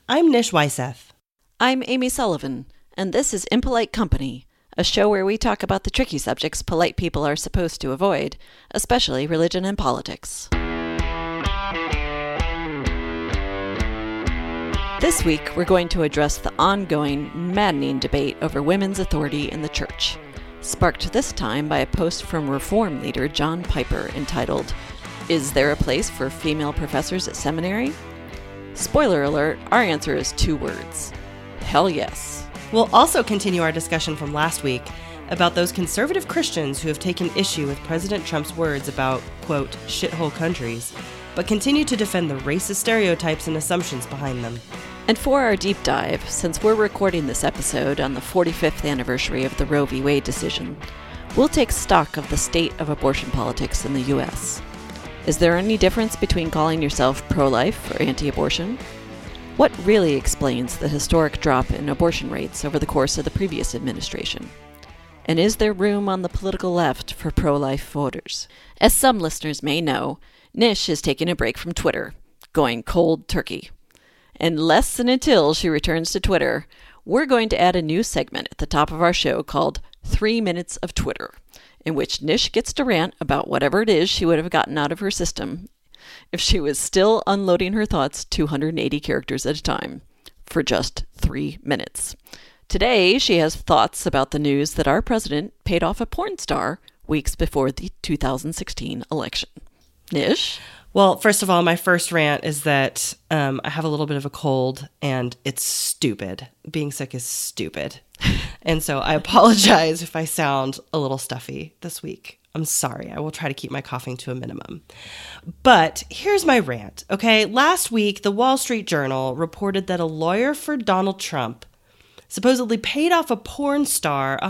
I'm Nish Weisseth. I'm Amy Sullivan, and this is Impolite Company, a show where we talk about the tricky subjects polite people are supposed to avoid, especially religion and politics. This week, we're going to address the ongoing, maddening debate over women's authority in the church, sparked this time by a post from Reform leader John Piper entitled, "Is there a place for female professors at seminary?" Spoiler alert, our answer is 2 words. Hell yes. We'll also continue our discussion from last week about those conservative Christians who have taken issue with President Trump's words about, quote, shithole countries, but continue to defend the racist stereotypes and assumptions behind them. And for our deep dive, since we're recording this episode on the 45th anniversary of the Roe v. Wade decision, we'll take stock of the state of abortion politics in the U.S. Is there any difference between calling yourself pro-life or anti-abortion? What really explains the historic drop in abortion rates over the course of the previous administration? And is there room on the political left for pro-life voters? As some listeners may know, Nish is taking a break from Twitter, going cold turkey. And less than until she returns to Twitter, we're going to add a new segment at the top of our show called 3 Minutes of Twitter, in which Nish gets to rant about whatever it is she would have gotten out of her system if she was still unloading her thoughts 280 characters at a time for just 3 minutes. Today, she has thoughts about the news that our president paid off a porn star weeks before the 2016 election. Nish? Well, first of all, my first rant is that I have a little bit of a cold, and it's stupid. Being sick is stupid. And so I apologize if I sound a little stuffy this week. I'm sorry. I will try to keep my coughing to a minimum. But here's my rant, okay? Last week, the Wall Street Journal reported that a lawyer for Donald Trump supposedly paid off a porn star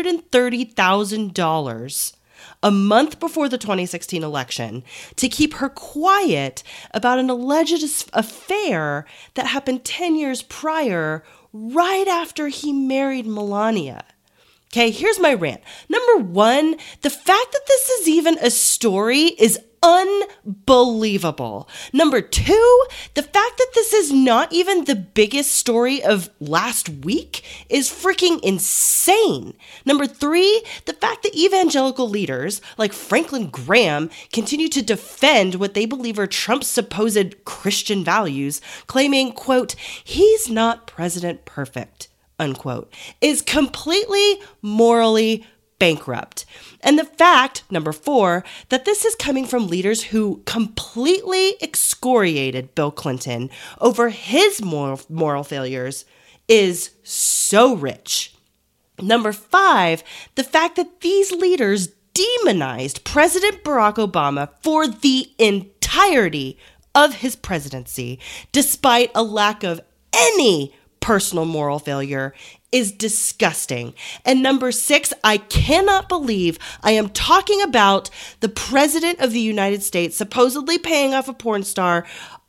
$130,000 a month before the 2016 election to keep her quiet about an alleged affair that happened 10 years prior, right after he married Melania. Okay, here's my rant. Number 1, the fact that this is even a story is unbelievable. Number 2, the fact that this is not even the biggest story of last week is freaking insane. Number 3, the fact that evangelical leaders like Franklin Graham continue to defend what they believe are Trump's supposed Christian values, claiming, quote, he's not president perfect, unquote, is completely morally bankrupt. And the fact, number 4, that this is coming from leaders who completely excoriated Bill Clinton over his moral failures is so rich. Number 5, the fact that these leaders demonized President Barack Obama for the entirety of his presidency, despite a lack of any personal moral failure, is disgusting. And number 6, I cannot believe I am talking about the President of the United States supposedly paying off a porn star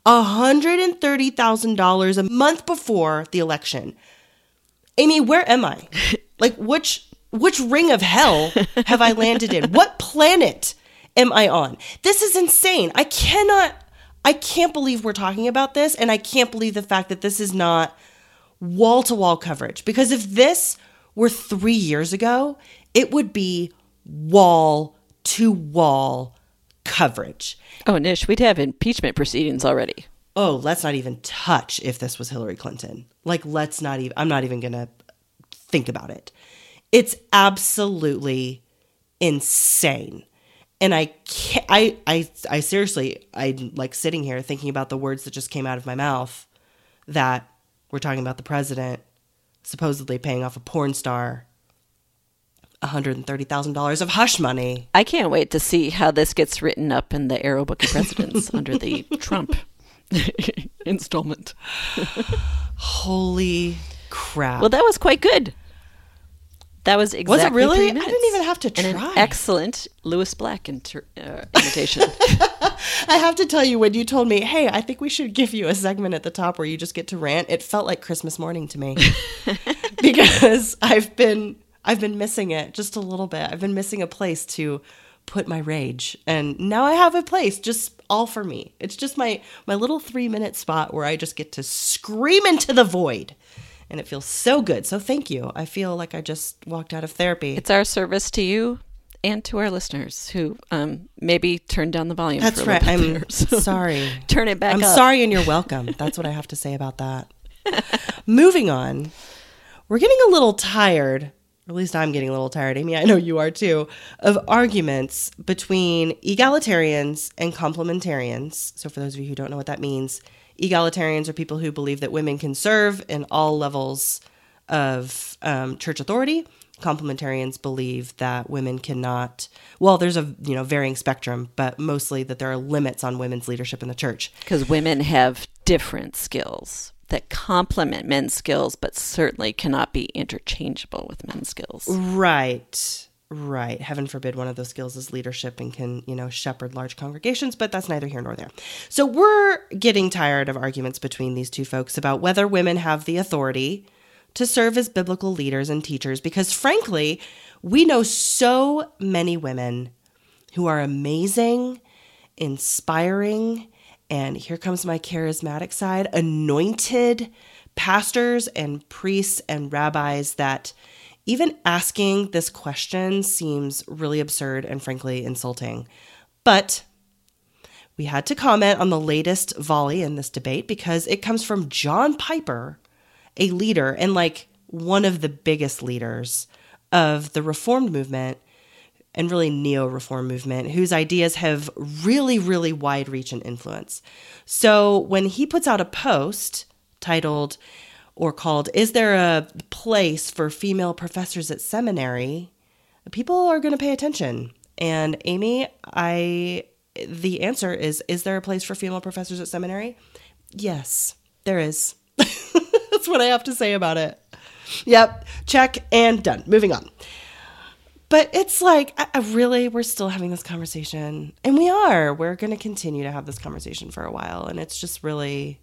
$130,000 a month before the election. Amy, where am I? Like, which ring of hell have I landed in? What planet am I on? This is insane. I can't believe we're talking about this, and I can't believe the fact that this is not wall-to-wall coverage. Because if this were 3 years ago, it would be wall-to-wall coverage. Oh, Nish, we'd have impeachment proceedings already. Oh, let's not even touch if this was Hillary Clinton. Like, I'm not even going to think about it. It's absolutely insane. And I seriously, I'm like sitting here thinking about the words that just came out of my mouth, that we're talking about the president supposedly paying off a porn star $130,000 of hush money. I can't wait to see how this gets written up in the Arrow Book of Presidents under the Trump installment. Holy crap. Well, that was quite good. That was exactly Was it really? 3 minutes. I didn't even have to try. And an excellent Lewis Black imitation. I have to tell you, when you told me, hey, I think we should give you a segment at the top where you just get to rant, it felt like Christmas morning to me. Because I've been missing it just a little bit. I've been missing a place to put my rage. And now I have a place just all for me. It's just my little 3-minute spot where I just get to scream into the void. And it feels so good. So thank you. I feel like I just walked out of therapy. It's our service to you and to our listeners who maybe turn down the volume. That's for right. a little bit I'm there, so sorry. Turn it back I'm up. sorry and you're welcome. That's what I have to say about that. Moving on. We're getting a little tired, or at least I'm getting a little tired, Amy, I know you are too, of arguments between egalitarians and complementarians. So for those of you who don't know what that means, egalitarians are people who believe that women can serve in all levels of church authority. Complementarians believe that women cannot. Well, there's a varying spectrum, but mostly that there are limits on women's leadership in the church. Because women have different skills that complement men's skills, but certainly cannot be interchangeable with men's skills. Right. Heaven forbid one of those skills is leadership and can, shepherd large congregations, but that's neither here nor there. So we're getting tired of arguments between these two folks about whether women have the authority to serve as biblical leaders and teachers, because frankly, we know so many women who are amazing, inspiring, and here comes my charismatic side, anointed pastors and priests and rabbis that even asking this question seems really absurd and frankly insulting. But we had to comment on the latest volley in this debate because it comes from John Piper, a leader and one of the biggest leaders of the Reformed movement and really neo-Reform movement, whose ideas have really, really wide reach and influence. So when he puts out a post titled or called, "Is there a place for female professors at seminary?" people are going to pay attention. And Amy, the answer is there a place for female professors at seminary? Yes, there is. That's what I have to say about it. Yep, check and done. Moving on. But it's we're still having this conversation. And we're going to continue to have this conversation for a while. And it's just really,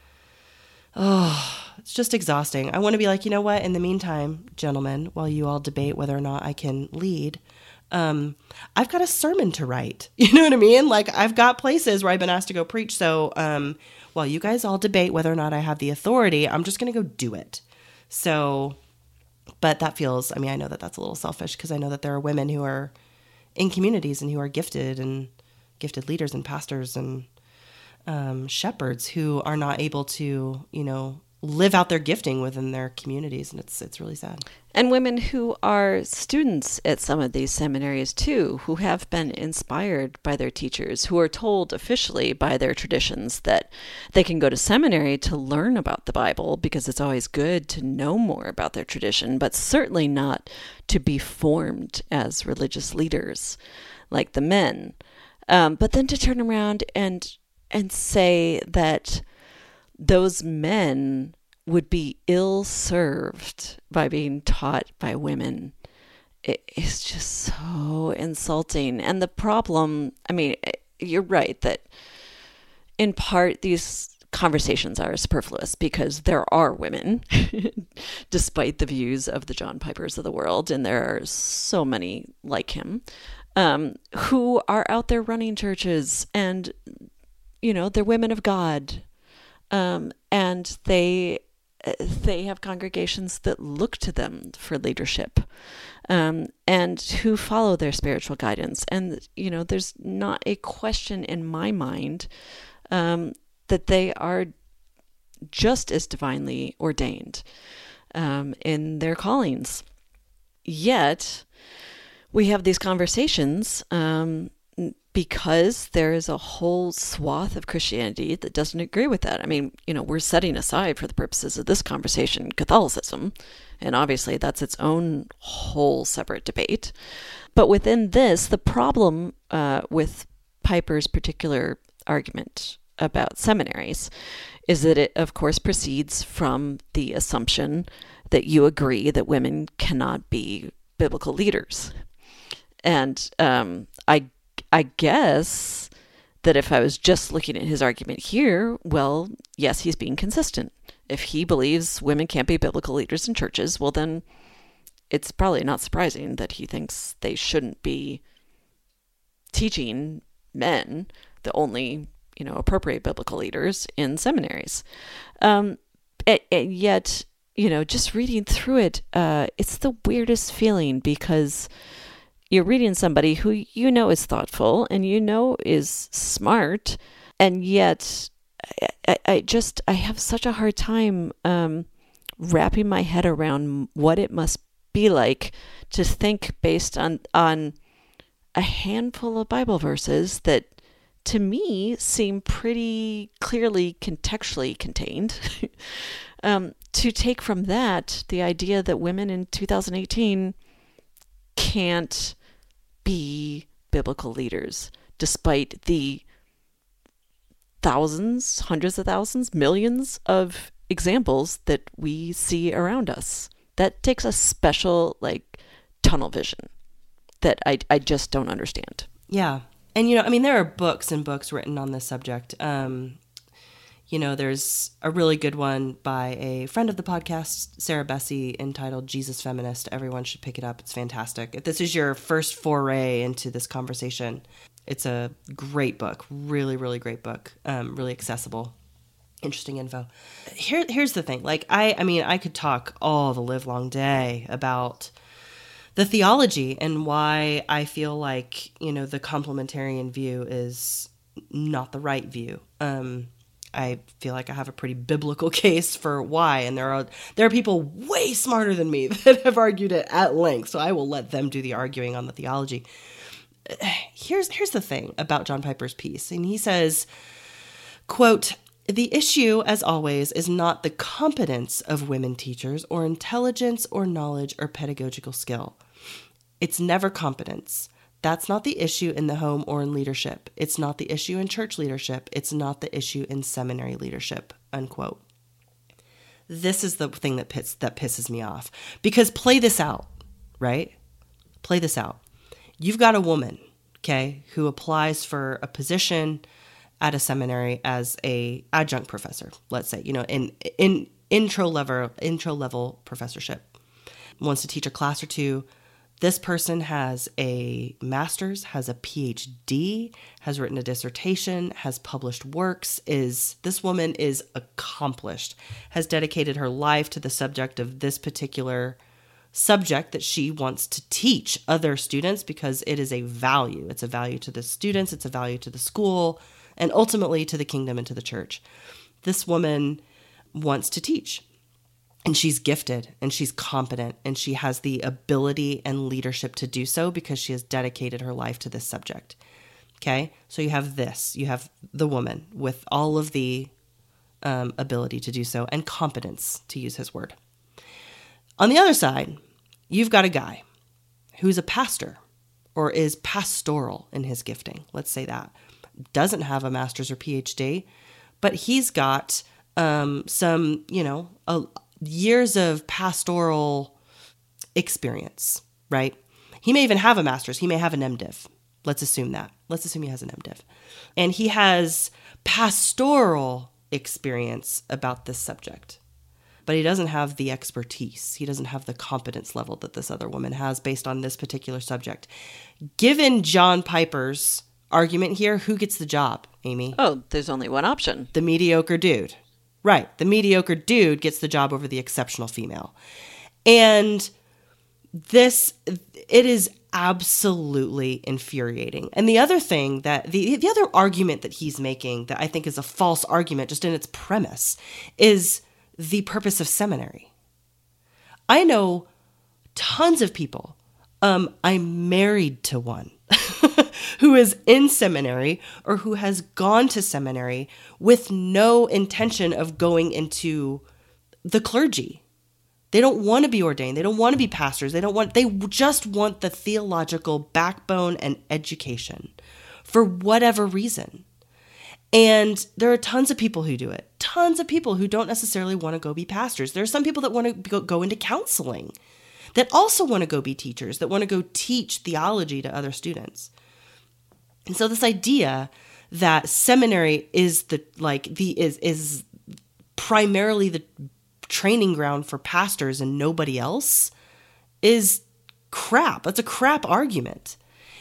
it's just exhausting. I want to be like, you know what? In the meantime, gentlemen, while you all debate whether or not I can lead, I've got a sermon to write. You know what I mean? I've got places where I've been asked to go preach. So while you guys all debate whether or not I have the authority, I'm just going to go do it. So, but that feels, I know that that's a little selfish because I know that there are women who are in communities and who are gifted leaders and pastors and shepherds who are not able to, live out their gifting within their communities. And it's really sad. And women who are students at some of these seminaries too, who have been inspired by their teachers, who are told officially by their traditions that they can go to seminary to learn about the Bible because it's always good to know more about their tradition, but certainly not to be formed as religious leaders like the men. But then to turn around and say that those men would be ill-served by being taught by women. It is just so insulting. And the problem, you're right that in part these conversations are superfluous because there are women, despite the views of the John Pipers of the world, and there are so many like him, who are out there running churches and, they're women of God. And they have congregations that look to them for leadership, and who follow their spiritual guidance. And, there's not a question in my mind, that they are just as divinely ordained, in their callings. Yet we have these conversations, because there is a whole swath of Christianity that doesn't agree with that. We're setting aside for the purposes of this conversation Catholicism, and obviously that's its own whole separate debate. But within this, the problem with Piper's particular argument about seminaries is that it, of course, proceeds from the assumption that you agree that women cannot be biblical leaders. And I guess that if I was just looking at his argument here, well, yes, he's being consistent. If he believes women can't be biblical leaders in churches, well, then it's probably not surprising that he thinks they shouldn't be teaching men the only, appropriate biblical leaders in seminaries. And yet, just reading through it, it's the weirdest feeling because you're reading somebody who is thoughtful and is smart, and yet I have such a hard time wrapping my head around what it must be like to think based on a handful of Bible verses that to me seem pretty clearly contextually contained. To take from that the idea that women in 2018 can't be biblical leaders, despite the thousands, hundreds of thousands, millions of examples that we see around us. That takes a special, tunnel vision that I just don't understand. Yeah. And, there are books and books written on this subject. There's a really good one by a friend of the podcast, Sarah Bessey, entitled Jesus Feminist. Everyone should pick it up. It's fantastic. If this is your first foray into this conversation, it's a great book. Really, really great book. Really accessible. Interesting info. Here's the thing. I could talk all the live long day about the theology and why I feel like, the complementarian view is not the right view. I feel like I have a pretty biblical case for why, and there are people way smarter than me that have argued it at length, so I will let them do the arguing on the theology. Here's the thing about John Piper's piece, and he says, quote, "The issue, as always, is not the competence of women teachers or intelligence or knowledge or pedagogical skill. It's never competence. That's not the issue in the home or in leadership. It's not the issue in church leadership. It's not the issue in seminary leadership," unquote. This is the thing that pisses me off. Because play this out, right? Play this out. You've got a woman, okay, who applies for a position at a seminary as a adjunct professor, let's say, in intro level professorship, wants to teach a class or two. This person has a master's, has a PhD, has written a dissertation, has published works, this woman is accomplished, has dedicated her life to the subject of this particular subject that she wants to teach other students because it is a value. It's a value to the students, it's a value to the school, and ultimately to the kingdom and to the church. This woman wants to teach. And she's gifted and she's competent and she has the ability and leadership to do so because she has dedicated her life to this subject. Okay? So you have the woman with all of the ability to do so and competence, to use his word. On the other side, you've got a guy who's a pastor or is pastoral in his gifting. Let's say that. Doesn't have a master's or PhD, but he's got some, years of pastoral experience, right? He may even have a master's. He may have an MDiv. Let's assume that. Let's assume he has an MDiv. And he has pastoral experience about this subject. But he doesn't have the expertise. He doesn't have the competence level that this other woman has based on this particular subject. Given John Piper's argument here, who gets the job, Amy? Oh, there's only one option. The mediocre dude. Right. The mediocre dude gets the job over the exceptional female. And it is absolutely infuriating. And the other thing that the other argument that he's making that I think is a false argument just in its premise is the purpose of seminary. I know tons of people. I'm married to one who is in seminary or who has gone to seminary with no intention of going into the clergy. They don't want to be ordained. They don't want to be pastors. They just want the theological backbone and education for whatever reason. And there are tons of people who do it. Tons of people who don't necessarily want to go be pastors. There are some people that want to go into counseling, that also want to go be teachers, that want to go teach theology to other students. And so this idea that seminary is is primarily the training ground for pastors and nobody else is crap. That's a crap argument.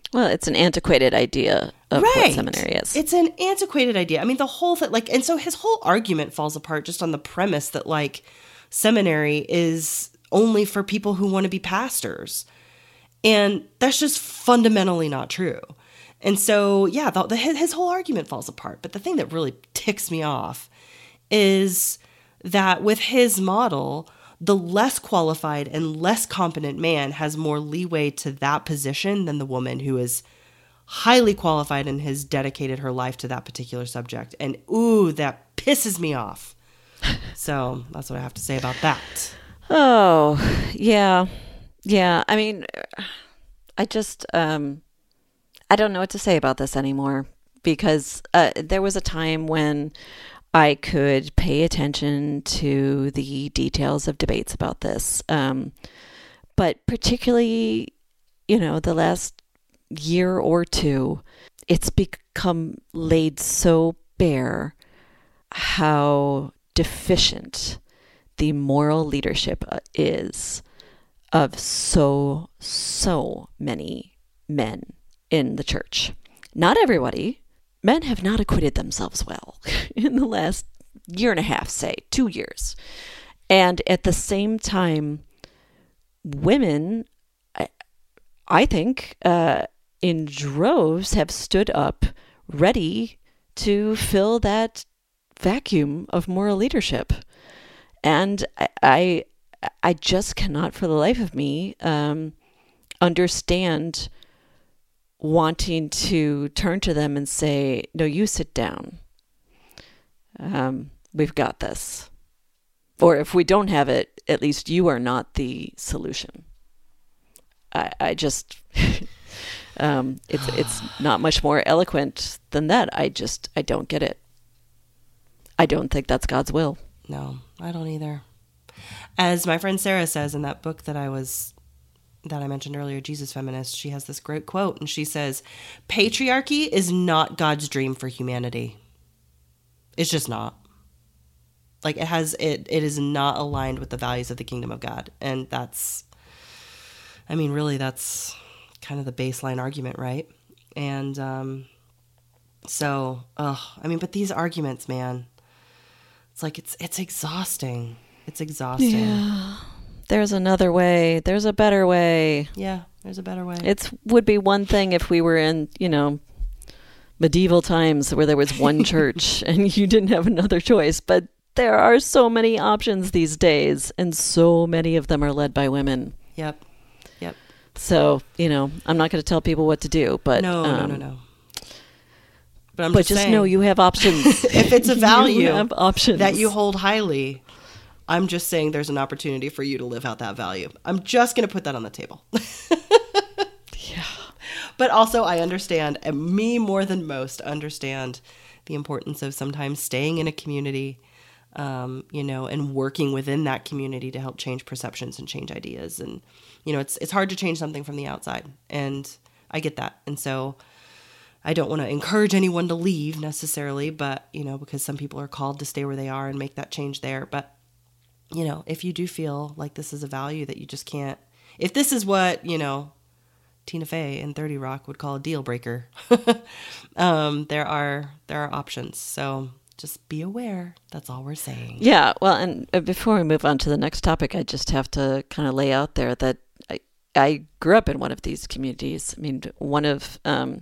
Well, it's an antiquated idea of what seminary is. It's an antiquated idea. I mean, the whole thing, like, and so his whole argument falls apart just on the premise that, like, seminary is only for people who want to be pastors. And that's just fundamentally not true. And so, yeah, his whole argument falls apart. But the thing that really ticks me off is that with his model, the less qualified and less competent man has more leeway to that position than the woman who is highly qualified and has dedicated her life to that particular subject. And ooh, that pisses me off. So that's what I have to say about that. Oh, yeah. Yeah. I mean, I just, I don't know what to say about this anymore, because there was a time when I could pay attention to the details of debates about this. But particularly, the last year or two, it's become laid so bare how deficient the moral leadership is of so many men in the church. Not everybody. Men have not acquitted themselves well in the last year and a half, say 2 years. And at the same time, women, I think, in droves have stood up ready to fill that vacuum of moral leadership. And I just cannot for the life of me understand wanting to turn to them and say, no, you sit down. We've got this. Or if we don't have it, at least you are not the solution. I just, it's not much more eloquent than that. I don't get it. I don't think that's God's will. No, I don't either. As my friend Sarah says in that book that I mentioned earlier, Jesus Feminist, she has this great quote, and she says, patriarchy is not God's dream for humanity. It's just not. Like, it is not aligned with the values of the kingdom of God. And that's that's kind of the baseline argument, right? And but these arguments, man, it's like, it's exhausting. It's exhausting. Yeah. There's another way. There's a better way. Yeah, there's a better way. It would be one thing if we were in, medieval times where there was one church and you didn't have another choice. But there are so many options these days, and so many of them are led by women. Yep. So, I'm not going to tell people what to do, but no. But just know you have options. If it's a value you have options that you hold highly, I'm just saying there's an opportunity for you to live out that value. I'm just going to put that on the table. Yeah. But also I understand, and me more than most understand, the importance of sometimes staying in a community, and working within that community to help change perceptions and change ideas. And, it's hard to change something from the outside. And I get that. And so I don't want to encourage anyone to leave necessarily, but, because some people are called to stay where they are and make that change there. But, if you do feel like this is a value that you just can't, if this is what, Tina Fey in 30 Rock would call a deal breaker, there are options. So just be aware. That's all we're saying. Yeah. Well, and before we move on to the next topic, I just have to kind of lay out there that I grew up in one of these communities. I mean, one of the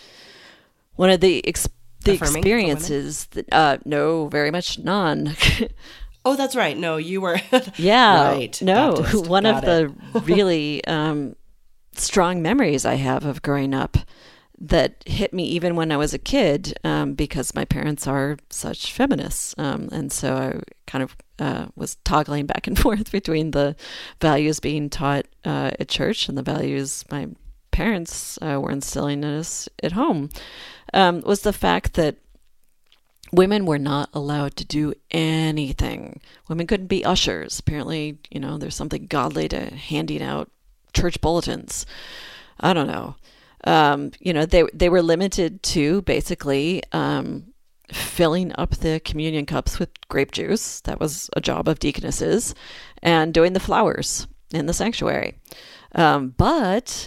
experiences that, no, very much none. Oh, that's right. No, you were. Yeah. Right. No, Baptist. one of the really strong memories I have of growing up that hit me even when I was a kid, because my parents are such feminists. And so I kind of was toggling back and forth between the values being taught at church and the values my parents were instilling in us at home, was the fact that women were not allowed to do anything. Women couldn't be ushers. Apparently, there's something godly to handing out church bulletins. I don't know. They were limited to basically filling up the communion cups with grape juice. That was a job of deaconesses, and doing the flowers in the sanctuary. But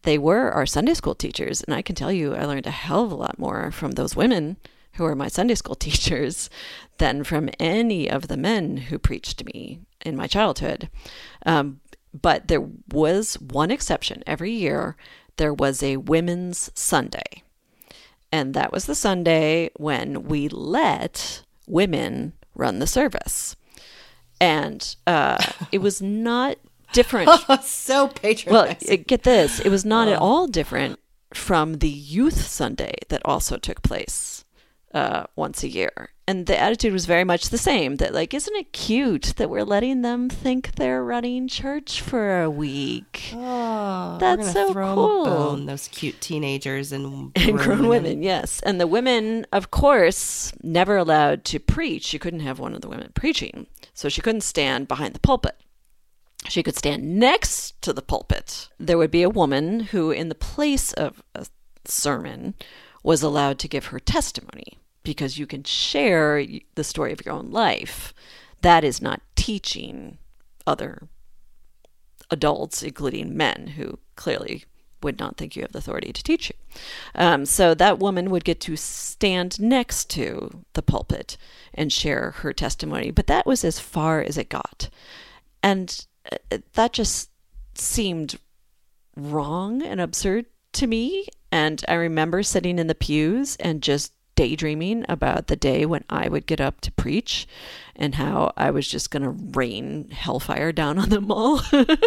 they were our Sunday school teachers. And I can tell you, I learned a hell of a lot more from those women who were my Sunday school teachers than from any of the men who preached to me in my childhood. But there was one exception. Every year, there was a Women's Sunday. And that was the Sunday when we let women run the service. And it was not different. So patronizing. Well, get this. It was not at all different from the Youth Sunday that also took place once a year. And the attitude was very much the same, that like, isn't it cute that we're letting them think they're running church for a week? Oh, that's so throw cool. Them a bone, those cute teenagers and grown women, yes. And the women, of course, never allowed to preach. You couldn't have one of the women preaching. So she couldn't stand behind the pulpit. She could stand next to the pulpit. There would be a woman who, in the place of a sermon, was allowed to give her testimony, because you can share the story of your own life. That is not teaching other adults, including men, who clearly would not think you have the authority to teach you. So that woman would get to stand next to the pulpit and share her testimony. But that was as far as it got. And that just seemed wrong and absurd to me. And I remember sitting in the pews and just daydreaming about the day when I would get up to preach and how I was just going to rain hellfire down on them all.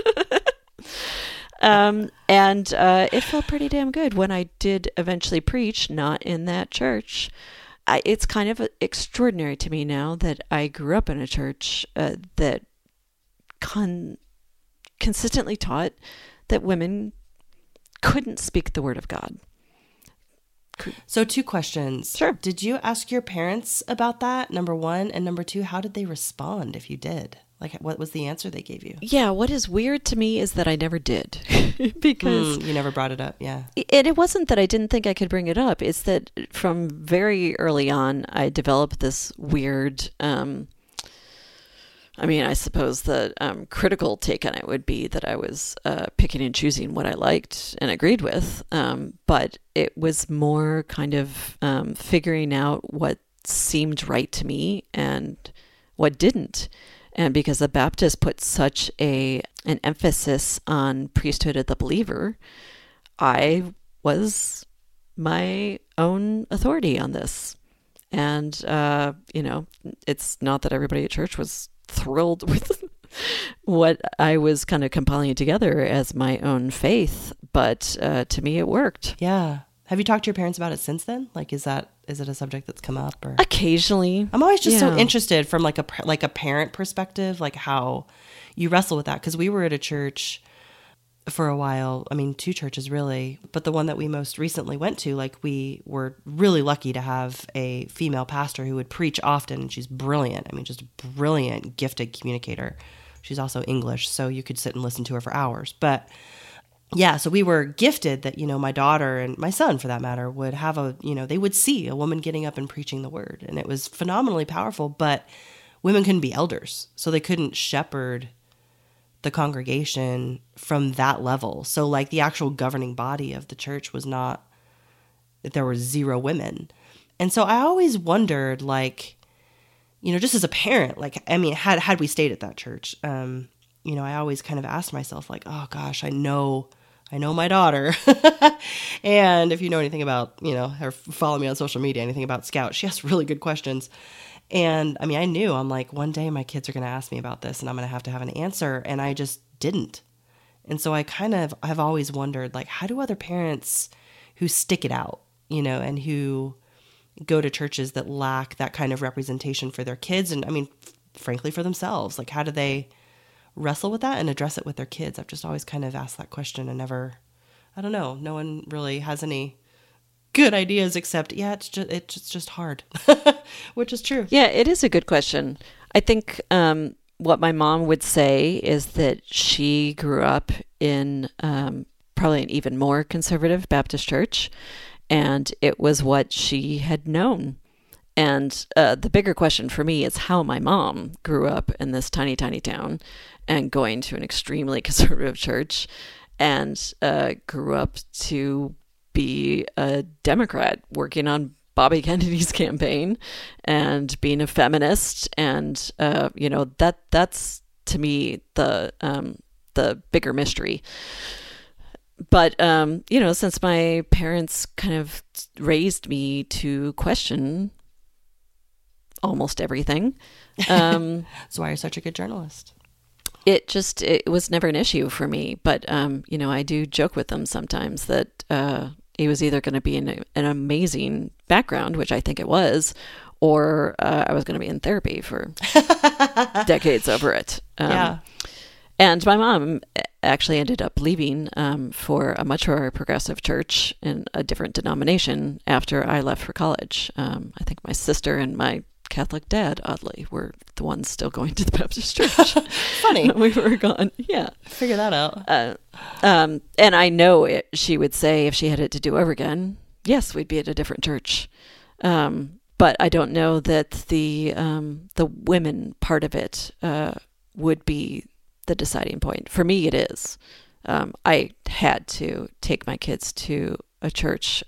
And it felt pretty damn good when I did eventually preach, not in that church. It's kind of extraordinary to me now that I grew up in a church that consistently taught that women couldn't speak the word of God. So 2 questions. Sure. Did you ask your parents about that, number 1? And number 2, how did they respond if you did? Like, what was the answer they gave you? Yeah, what is weird to me is that I never did. Because you never brought it up, yeah. And it wasn't that I didn't think I could bring it up. It's that from very early on, I developed this weird... I suppose the critical take on it would be that I was picking and choosing what I liked and agreed with. But it was more kind of figuring out what seemed right to me and what didn't. And because the Baptists put such an emphasis on priesthood of the believer, I was my own authority on this. And, it's not that everybody at church was thrilled with what I was kind of compiling together as my own faith, but to me it worked. Yeah. Have you talked to your parents about it since then? Like, is it a subject that's come up? Or occasionally? I'm always just so interested from like a parent perspective, like how you wrestle with that. Because we were at a church for a while. 2 churches really, but the one that we most recently went to, like, we were really lucky to have a female pastor who would preach often, and she's brilliant. Just a brilliant, gifted communicator. She's also English, so you could sit and listen to her for hours. But yeah, so we were gifted that, my daughter and my son, for that matter, would have they would see a woman getting up and preaching the word, and it was phenomenally powerful. But women couldn't be elders, so they couldn't shepherd the congregation from that level. So like the actual governing body of the church was not, there were 0 women. And so I always wondered, like, just as a parent, like, had we stayed at that church, I always kind of asked myself, like, oh gosh, I know my daughter. And if you know anything about, or follow me on social media, anything about Scout, she asks really good questions. And I knew, I'm like, one day my kids are going to ask me about this and I'm going to have an answer. And I just didn't. And so I've always wondered, like, how do other parents who stick it out, and who go to churches that lack that kind of representation for their kids, and frankly for themselves, like, how do they wrestle with that and address it with their kids? I've just always kind of asked that question and I don't know. No one really has any good ideas except, it's just hard, which is true. Yeah, it is a good question. I think what my mom would say is that she grew up in probably an even more conservative Baptist church, and it was what she had known. And the bigger question for me is how my mom grew up in this tiny, tiny town and going to an extremely conservative church and grew up to be a Democrat working on Bobby Kennedy's campaign and being a feminist. And, that's to me the bigger mystery. But, since my parents kind of raised me to question almost everything. That's why you're such a good journalist. It was never an issue for me. But, I do joke with them sometimes that it was either going to be an amazing background, which I think it was, or I was going to be in therapy for decades over it. Yeah. And my mom actually ended up leaving for a much more progressive church in a different denomination after I left for college. I think my sister and my Catholic dad, oddly, were the ones still going to the Baptist church. Funny. We were gone. Yeah. Figure that out. And I know she would say if she had it to do over again, yes, we'd be at a different church. But I don't know that the women part of it would be the deciding point. For me, it is. I had to take my kids to a church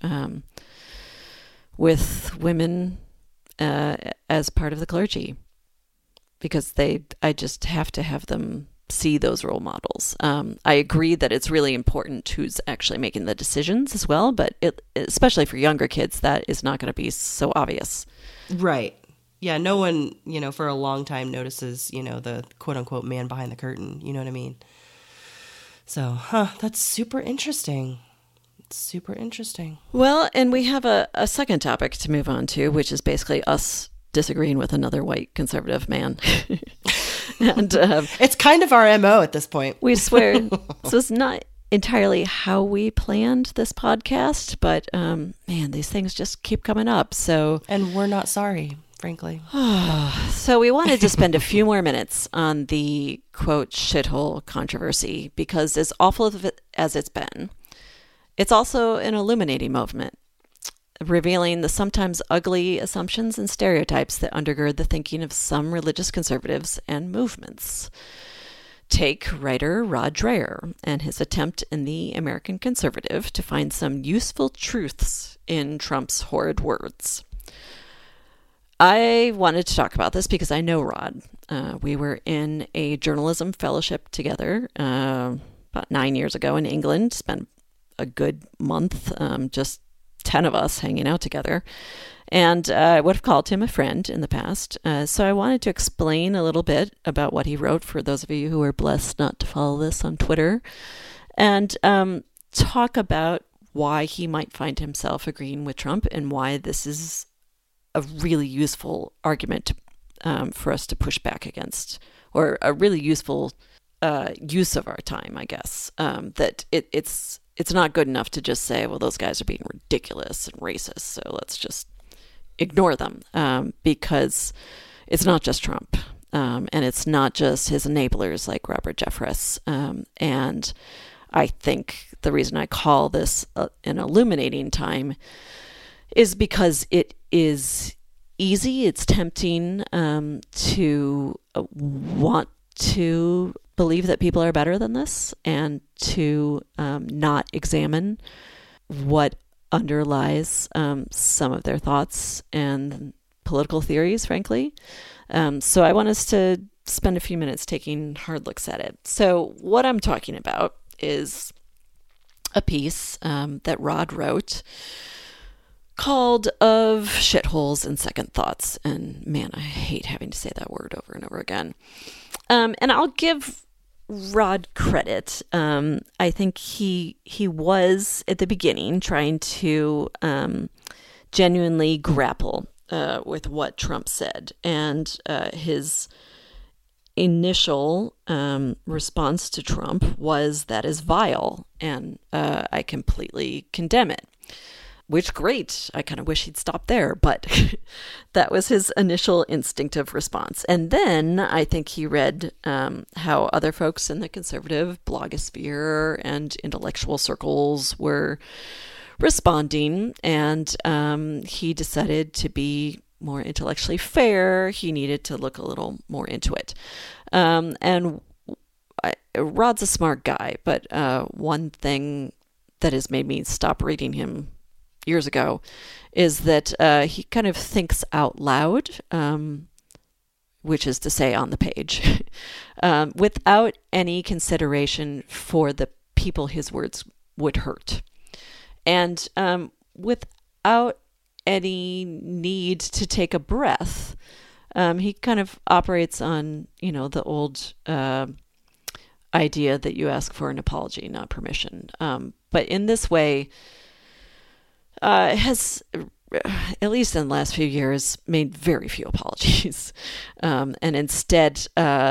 with women as part of the clergy, because I just have to have them see those role models. I agree that it's really important who's actually making the decisions as well, but especially for younger kids, that is not going to be so obvious. Right. Yeah, no one, for a long time notices, the quote unquote man behind the curtain. You know what I mean? So, that's super interesting. Super interesting. Well, and we have a second topic to move on to, which is basically us disagreeing with another white conservative man. And it's kind of our MO at this point. We swear. So it's not entirely how we planned this podcast, but man, these things just keep coming up. And we're not sorry, frankly. So we wanted to spend a few more minutes on the quote shithole controversy, because as awful as it's been, it's also an illuminating movement, revealing the sometimes ugly assumptions and stereotypes that undergird the thinking of some religious conservatives and movements. Take writer Rod Dreher and his attempt in The American Conservative to find some useful truths in Trump's horrid words. I wanted to talk about this because I know Rod. We were in a journalism fellowship together about 9 years ago in England, spent a good month, just 10 of us hanging out together. And I would have called him a friend in the past. So I wanted to explain a little bit about what he wrote for those of you who are blessed not to follow this on Twitter, and talk about why he might find himself agreeing with Trump and why this is a really useful argument for us to push back against, or a really useful use of our time, I guess. That it's not good enough to just say, well, those guys are being ridiculous and racist, so let's just ignore them, because it's not just Trump, and it's not just his enablers like Robert Jeffress. And I think the reason I call this an illuminating time is because it is easy, it's tempting to want to believe that people are better than this, and to not examine what underlies some of their thoughts and political theories, frankly. So I want us to spend a few minutes taking hard looks at it. So what I'm talking about is a piece that Rod wrote called Of Shitholes and Second Thoughts. And man, I hate having to say that word over and over again. And I'll give Rod credit. I think he was at the beginning trying to genuinely grapple with what Trump said, and his initial response to Trump was, that is vile, and I completely condemn it. Which, great. I kind of wish he'd stop there, but that was his initial instinctive response. And then I think he read how other folks in the conservative blogosphere and intellectual circles were responding, and he decided to be more intellectually fair. He needed to look a little more into it. And Rod's a smart guy, but one thing that has made me stop reading him years ago is that he kind of thinks out loud, which is to say on the page, without any consideration for the people his words would hurt. And without any need to take a breath, he kind of operates on, the old idea that you ask for an apology, not permission. But in this way, has, at least in the last few years, made very few apologies. And instead,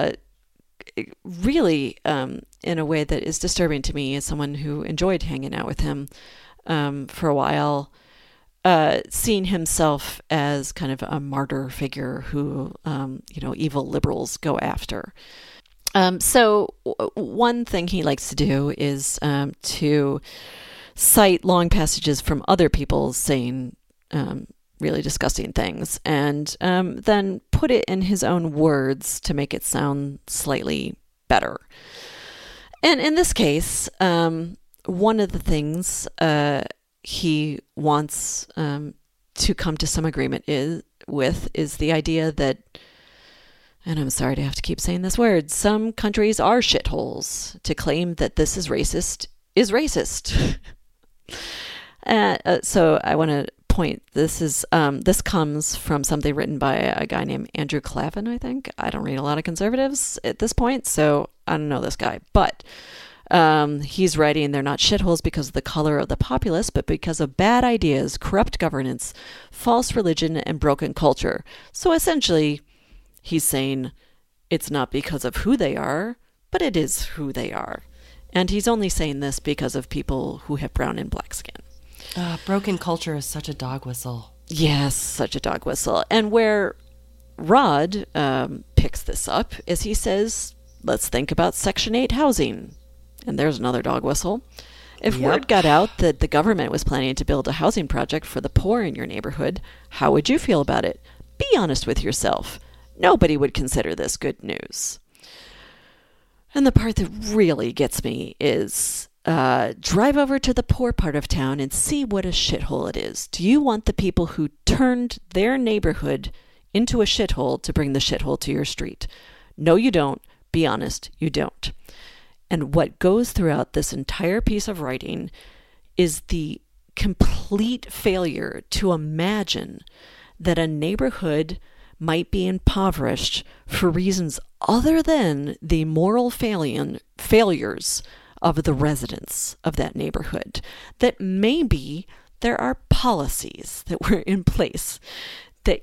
really, in a way that is disturbing to me as someone who enjoyed hanging out with him for a while, seeing himself as kind of a martyr figure who, evil liberals go after. So one thing he likes to do is to cite long passages from other people saying really disgusting things, and then put it in his own words to make it sound slightly better. And in this case, one of the things he wants to come to some agreement is the idea that, and I'm sorry to have to keep saying this word, some countries are shitholes. To claim that this is racist is racist. So I want to point, this comes from something written by a guy named Andrew Klavan, I think. I don't read a lot of conservatives at this point, so I don't know this guy. But he's writing, they're not shitholes because of the color of the populace, but because of bad ideas, corrupt governance, false religion, and broken culture. So essentially, he's saying it's not because of who they are, but it is who they are. And he's only saying this because of people who have brown and black skin. Broken culture is such a dog whistle. Yes, such a dog whistle. And where Rod picks this up is he says, let's think about Section 8 housing. And there's another dog whistle. If word got out that the government was planning to build a housing project for the poor in your neighborhood, how would you feel about it? Be honest with yourself. Nobody would consider this good news. And the part that really gets me is drive over to the poor part of town and see what a shithole it is. Do you want the people who turned their neighborhood into a shithole to bring the shithole to your street? No, you don't. Be honest, you don't. And what goes throughout this entire piece of writing is the complete failure to imagine that a neighborhood might be impoverished for reasons other than the moral failures of the residents of that neighborhood. That maybe there are policies that were in place that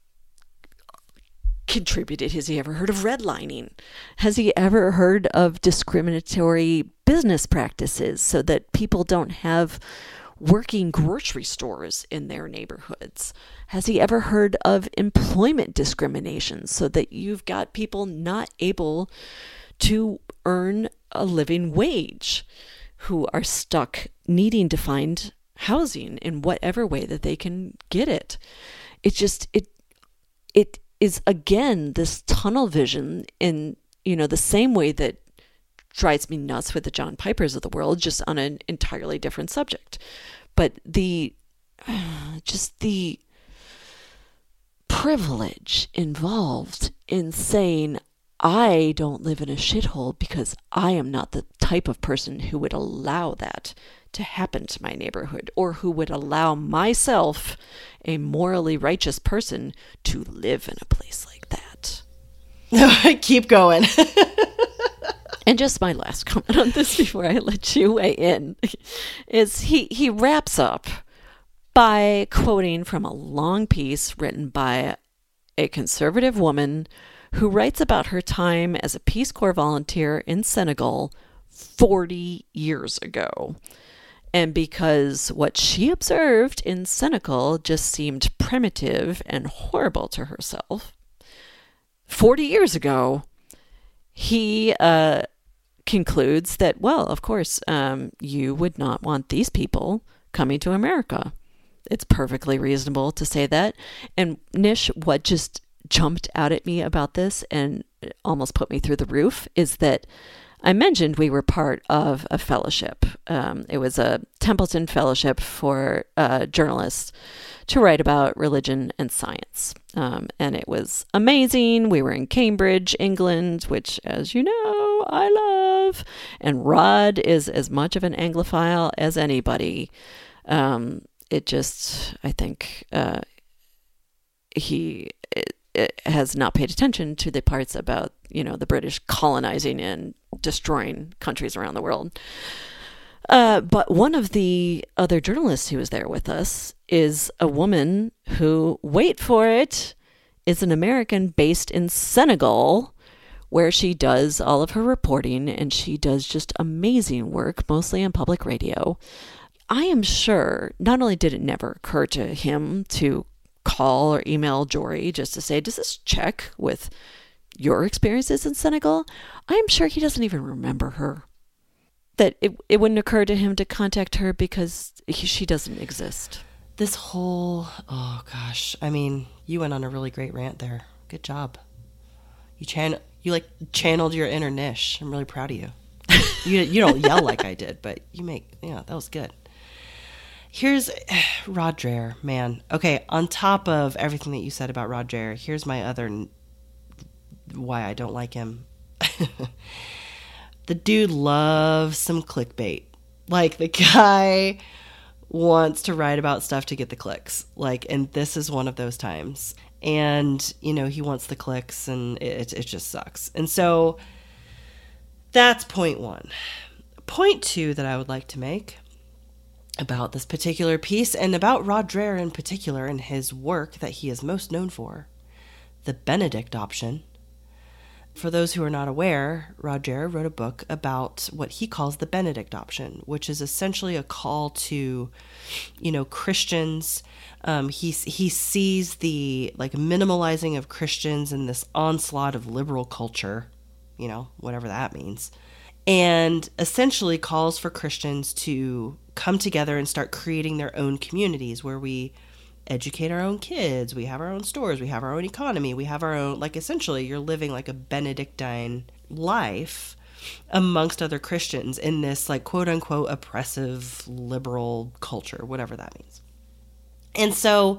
contributed. Has he ever heard of redlining? Has he ever heard of discriminatory business practices so that people don't have working grocery stores in their neighborhoods? Has he ever heard of employment discrimination so that you've got people not able to earn a living wage who are stuck needing to find housing in whatever way that they can get it? It is, again, this tunnel vision in, the same way that drives me nuts with the John Pipers of the world, just on an entirely different subject. But the privilege involved in saying, I don't live in a shithole because I am not the type of person who would allow that to happen to my neighborhood, or who would allow myself, a morally righteous person, to live in a place like that. Keep going. And just my last comment on this before I let you weigh in is he wraps up by quoting from a long piece written by a conservative woman who writes about her time as a Peace Corps volunteer in Senegal 40 years ago. And because what she observed in Senegal just seemed primitive and horrible to herself, 40 years ago, he concludes that, well, of course, you would not want these people coming to America. It's perfectly reasonable to say that. And Nish, what just jumped out at me about this and almost put me through the roof is that I mentioned we were part of a fellowship. It was a Templeton Fellowship for journalists to write about religion and science. And it was amazing. We were in Cambridge, England, which, as you know, I love. And Rod is as much of an Anglophile as anybody. I think he has not paid attention to the parts about, the British colonizing and destroying countries around the world. But one of the other journalists who was there with us is a woman who, wait for it, is an American based in Senegal, where she does all of her reporting, and she does just amazing work, mostly on public radio. I am sure not only did it never occur to him to call or email Jory just to say, does this check with your experiences in Senegal? I am sure he doesn't even remember her. That it wouldn't occur to him to contact her because she doesn't exist. This whole, oh gosh, you went on a really great rant there. Good job. You channeled your inner Nish. I'm really proud of you. You don't yell like I did, but that was good. Here's Rod Dreher, man. Okay, on top of everything that you said about Rod Dreher, here's my other why I don't like him. The dude loves some clickbait. Like, the guy wants to write about stuff to get the clicks. And this is one of those times. And, he wants the clicks, and it just sucks. And so that's point one. Point two that I would like to make about this particular piece, and about Rod Dreher in particular and his work that he is most known for, the Benedict option. For those who are not aware, Rod Dreher wrote a book about what he calls the Benedict option, which is essentially a call to, Christians. He sees the minimalizing of Christians in this onslaught of liberal culture, whatever that means, and essentially calls for Christians to come together and start creating their own communities where we educate our own kids, we have our own stores, we have our own economy, we have our own, essentially you're living like a Benedictine life amongst other Christians in this quote unquote oppressive liberal culture, whatever that means. And so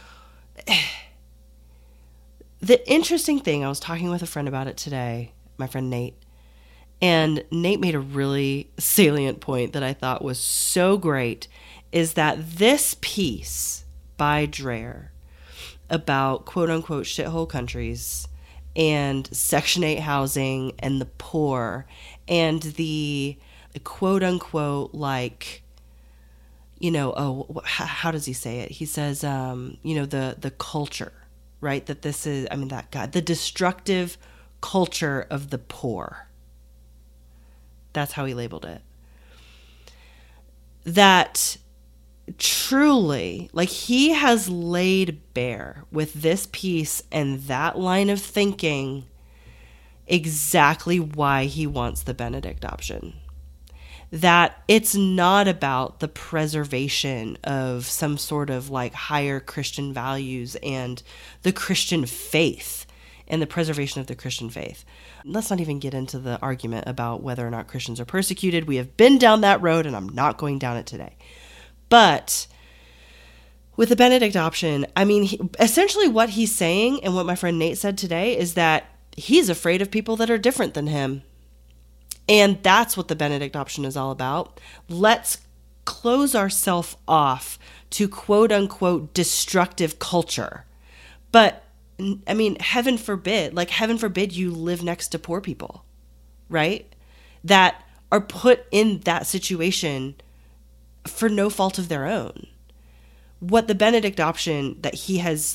the interesting thing, I was talking with a friend about it today, my friend Nate, and Nate made a really salient point that I thought was so great, is that this piece by Dreher about quote-unquote shithole countries and Section 8 housing and the poor and the quote-unquote how does he say it? He says, the culture, right? That this is, that guy, the destructive culture of the poor. That's how he labeled it. That truly, he has laid bare with this piece and that line of thinking exactly why he wants the Benedict option. That it's not about the preservation of some sort of higher Christian values and the Christian faith and the preservation of the Christian faith. Let's not even get into the argument about whether or not Christians are persecuted. We have been down that road, and I'm not going down it today. But with the Benedict option, essentially what he's saying, and what my friend Nate said today, is that he's afraid of people that are different than him. And that's what the Benedict option is all about. Let's close ourselves off to quote unquote destructive culture. But heaven forbid you live next to poor people, right? That are put in that situation for no fault of their own. What the Benedict option that he has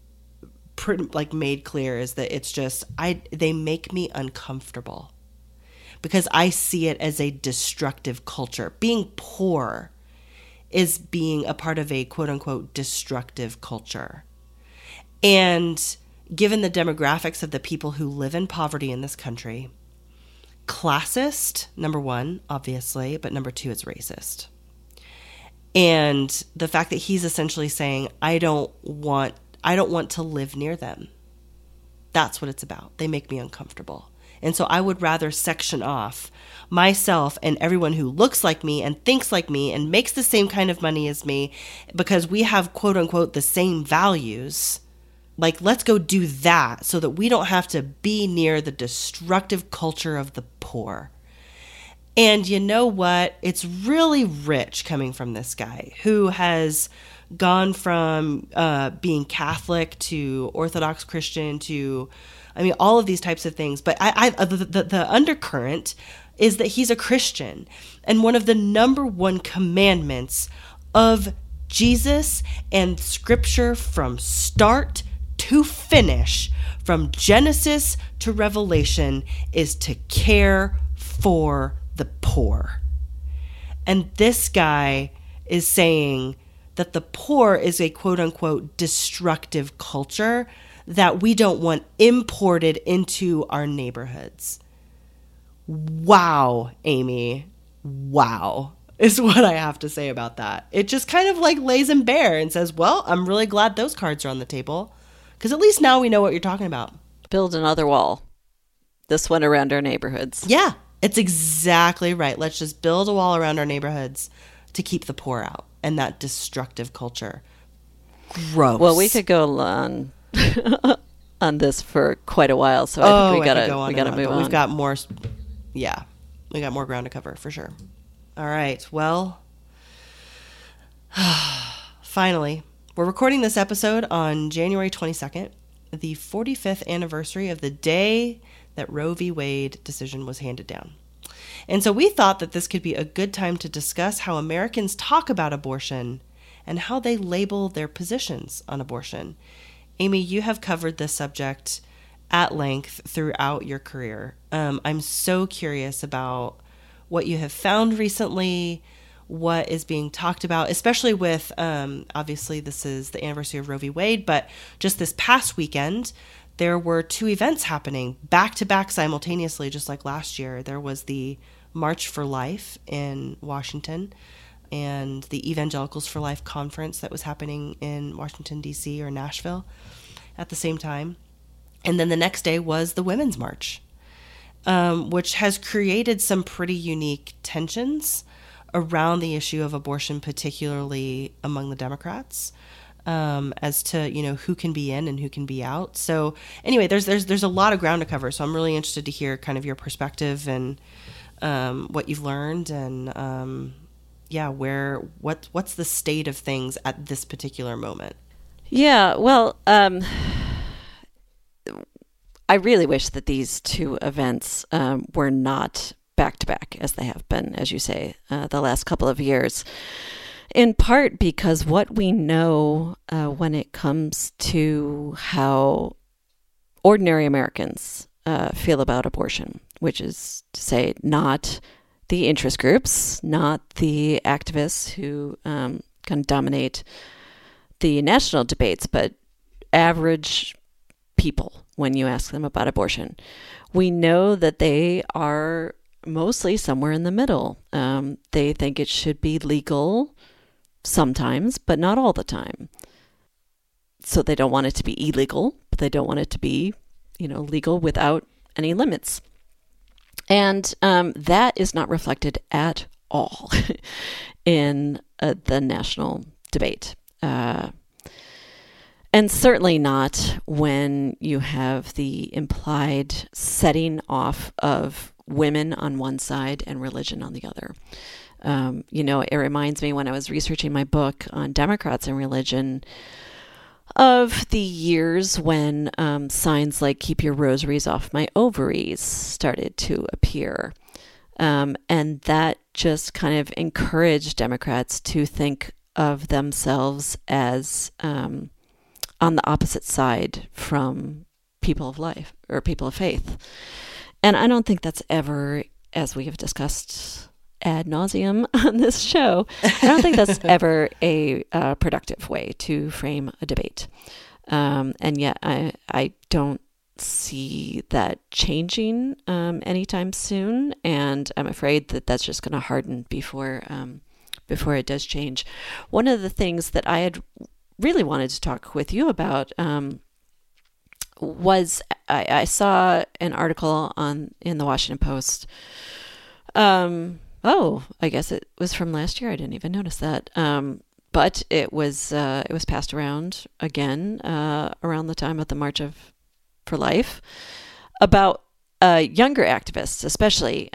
made clear is that it's just, they make me uncomfortable because I see it as a destructive culture. Being poor is being a part of a quote unquote destructive culture. And given the demographics of the people who live in poverty in this country, classist, number one, obviously, but number two, it's racist. And the fact that he's essentially saying, I don't want to live near them. That's what it's about. They make me uncomfortable. And so I would rather section off myself and everyone who looks like me and thinks like me and makes the same kind of money as me because we have quote unquote the same values. Like, let's go do that so that we don't have to be near the destructive culture of the poor. And you know what? It's really rich coming from this guy who has gone from being Catholic to Orthodox Christian to, I mean, all of these types of things. But the undercurrent is that he's a Christian. And one of the number one commandments of Jesus and Scripture from start to finish, from Genesis to Revelation, is to care for the poor. And this guy is saying that the poor is a quote unquote destructive culture that we don't want imported into our neighborhoods. Wow, Amy. Wow, is what I have to say about that. It just kind of like lays him bare and says, well, I'm really glad those cards are on the table because at least now we know what you're talking about. Build another wall. This one around our neighborhoods. Yeah. It's exactly right. Let's just build a wall around our neighborhoods to keep the poor out and that destructive culture. Gross. Well, we could go on on this for quite a while, so I think we gotta move on. We've got more. Yeah, we got more ground to cover for sure. All right. Well, finally, we're recording this episode on January 22nd, the 45th anniversary of the day that Roe v. Wade decision was handed down. And so we thought that this could be a good time to discuss how Americans talk about abortion and how they label their positions on abortion. Amy, you have covered this subject at length throughout your career. I'm so curious about what you have found recently, what is being talked about, especially with, obviously this is the anniversary of Roe v. Wade, but just this past weekend, there were two events happening back to back simultaneously, just like last year. There was the March for Life in Washington and the Evangelicals for Life conference that was happening in Washington, D.C. or Nashville at the same time. And then the next day was the Women's March, which has created some pretty unique tensions around the issue of abortion, particularly among the Democrats. As to, you know, who can be in and who can be out. So anyway, there's a lot of ground to cover. So I'm really interested to hear kind of your perspective and what you've learned and what's the state of things at this particular moment. Yeah, well, I really wish that these two events were not back to back as they have been, as you say, the last couple of years. In part because what we know when it comes to how ordinary Americans feel about abortion, which is to say not the interest groups, not the activists who can dominate the national debates, but average people when you ask them about abortion. We know that they are mostly somewhere in the middle. They think it should be legal sometimes, but not all the time. So they don't want it to be illegal, but they don't want it to be, legal without any limits. And that is not reflected at all in the national debate. And certainly not when you have the implied setting off of women on one side and religion on the other. It reminds me when I was researching my book on Democrats and religion of the years when signs like "keep your rosaries off my ovaries" started to appear. And that just kind of encouraged Democrats to think of themselves as on the opposite side from people of life or people of faith. And I don't think that's ever, as we have discussed ad nauseum on this show, I don't think that's ever a productive way to frame a debate. And yet I don't see that changing anytime soon. And I'm afraid that that's just going to harden before it does change. One of the things that I had really wanted to talk with you about was I saw an article in the Washington Post. I guess it was from last year. I didn't even notice that. But it was passed around again around the time of the March for Life about younger activists, especially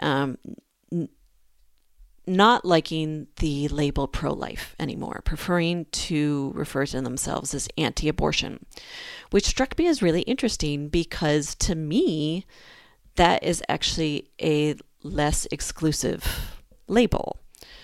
not liking the label pro-life anymore, preferring to refer to themselves as anti-abortion, which struck me as really interesting because to me, that is actually a less exclusive label.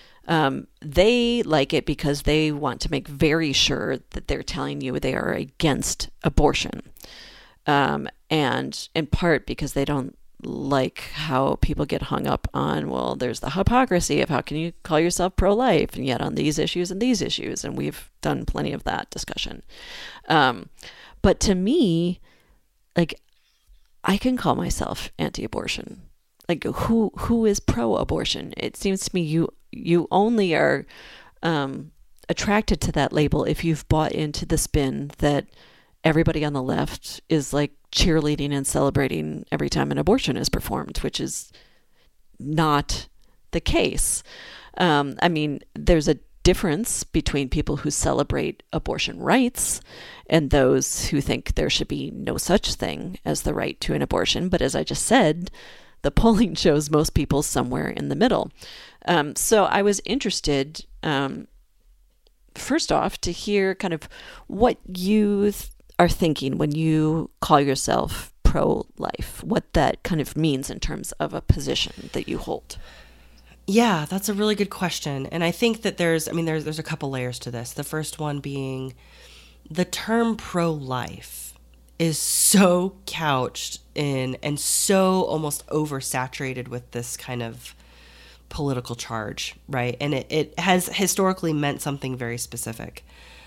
They like it because they want to make very sure that they're telling you they are against abortion. And in part because they don't like how people get hung up on, well, there's the hypocrisy of how can you call yourself pro-life and yet on these issues and these issues. And we've done plenty of that discussion. But to me, like, I can call myself anti-abortion. Like, who is pro-abortion? It seems to me you only are attracted to that label if you've bought into the spin that everybody on the left is like cheerleading and celebrating every time an abortion is performed, which is not the case. I mean, there's a difference between people who celebrate abortion rights and those who think there should be no such thing as the right to an abortion. But as I just said, the polling shows most people somewhere in the middle. So I was interested, first off, to hear kind of what you are thinking when you call yourself pro-life, what that kind of means in terms of a position that you hold. Yeah, that's a really good question. And I think that there's a couple layers to this. The first one being the term pro-life is so couched in and so almost oversaturated with this kind of political charge, right? And it has historically meant something very specific.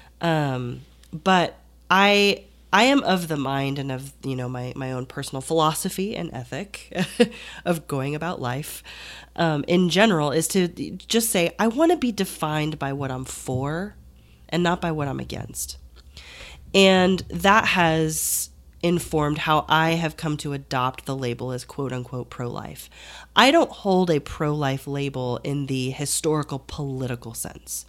But I am of the mind and of, my own personal philosophy and ethic of going about life in general is to just say, I want to be defined by what I'm for and not by what I'm against. And that has informed how I have come to adopt the label as quote unquote pro-life. I don't hold a pro-life label in the historical political sense.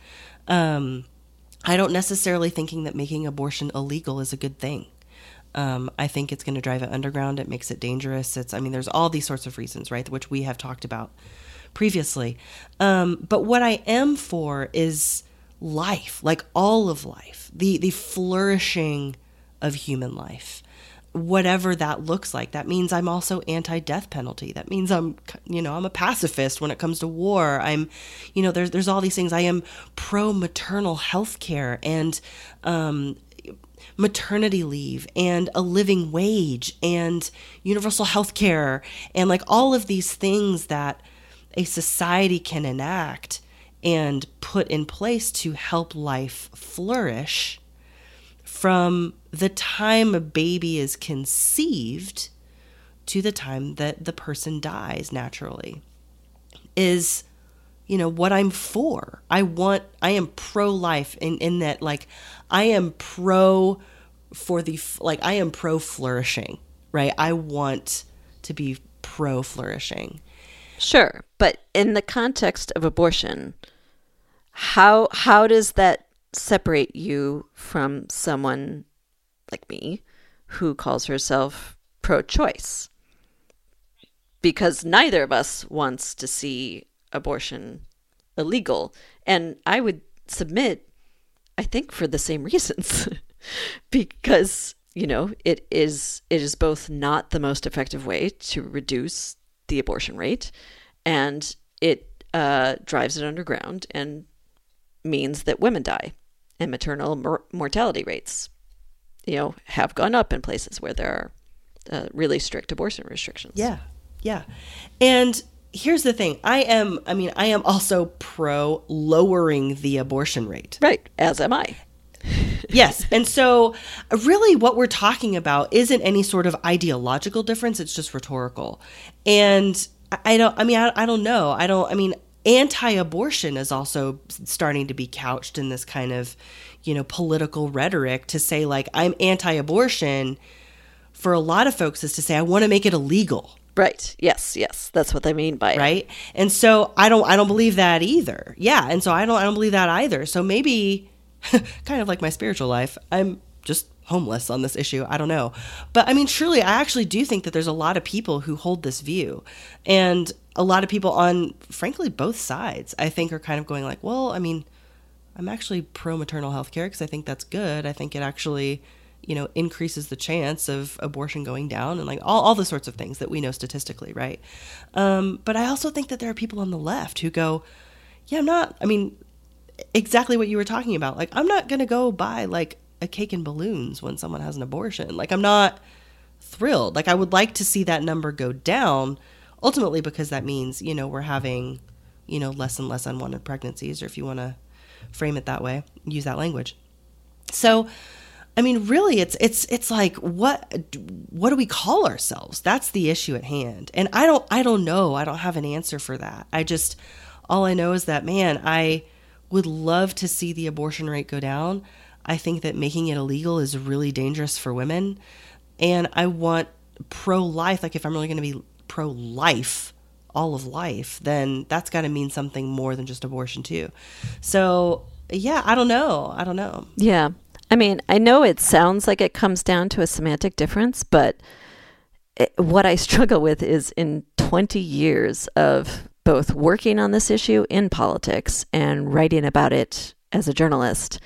I don't necessarily thinking that making abortion illegal is a good thing. I think it's going to drive it underground. It makes it dangerous. There's all these sorts of reasons, right, which we have talked about previously. But what I am for is life, like all of life, the flourishing of human life, whatever that looks like. That means I'm also anti-death penalty. That means I'm a pacifist when it comes to war. There's all these things. I am pro-maternal health care and maternity leave and a living wage and universal health care and like all of these things that a society can enact and put in place to help life flourish from the time a baby is conceived to the time that the person dies naturally is, what I'm for. I am pro-life in that, like, I am pro flourishing, right? I want to be pro flourishing. Sure. But in the context of abortion, how does that separate you from someone like me who calls herself pro-choice? Because neither of us wants to see abortion illegal. And I would submit, I think for the same reasons, because, it is both not the most effective way to reduce the abortion rate, and it drives it underground and means that women die, and maternal mortality rates, have gone up in places where there are really strict abortion restrictions. Yeah. And here's the thing. I am also pro lowering the abortion rate. Right. As am I. Yes. And so really what we're talking about isn't any sort of ideological difference. It's just rhetorical. And I don't know. Anti-abortion is also starting to be couched in this kind of, political rhetoric to say, like, I'm anti-abortion for a lot of folks is to say, I want to make it illegal. Right. Yes. That's what they mean by it. Right. And so I don't believe that either. Yeah. And so I don't believe that either. So maybe kind of like my spiritual life, I'm just homeless on this issue. I don't know. But I mean, truly, I actually do think that there's a lot of people who hold this view, and a lot of people on, frankly, both sides, I think are kind of going like, well, I mean, I'm actually pro maternal health care because I think that's good. I think it actually, increases the chance of abortion going down and like all the sorts of things that we know statistically, right? But I also think that there are people on the left who go, yeah, exactly what you were talking about. Like, I'm not going to go buy like a cake and balloons when someone has an abortion. Like, I'm not thrilled. Like, I would like to see that number go down, ultimately, because that means, we're having, less and less unwanted pregnancies, or if you want to frame it that way, use that language. So, I mean, really, it's like, what do we call ourselves? That's the issue at hand. And I don't know. I don't have an answer for that. All I know is that, man, I would love to see the abortion rate go down. I think that making it illegal is really dangerous for women. And I want pro-life, like if I'm really going to be pro-life, all of life, then that's got to mean something more than just abortion too. So, yeah, I don't know. Yeah. I mean, I know it sounds like it comes down to a semantic difference, but what I struggle with is in 20 years of both working on this issue in politics and writing about it as a journalist,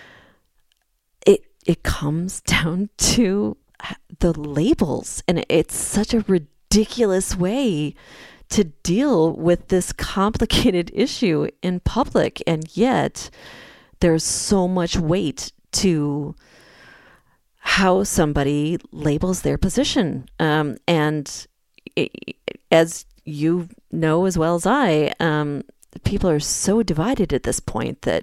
it comes down to the labels. And it's such a ridiculous way to deal with this complicated issue in public. And yet there's so much weight to how somebody labels their position. As you know as well as I, people are so divided at this point that,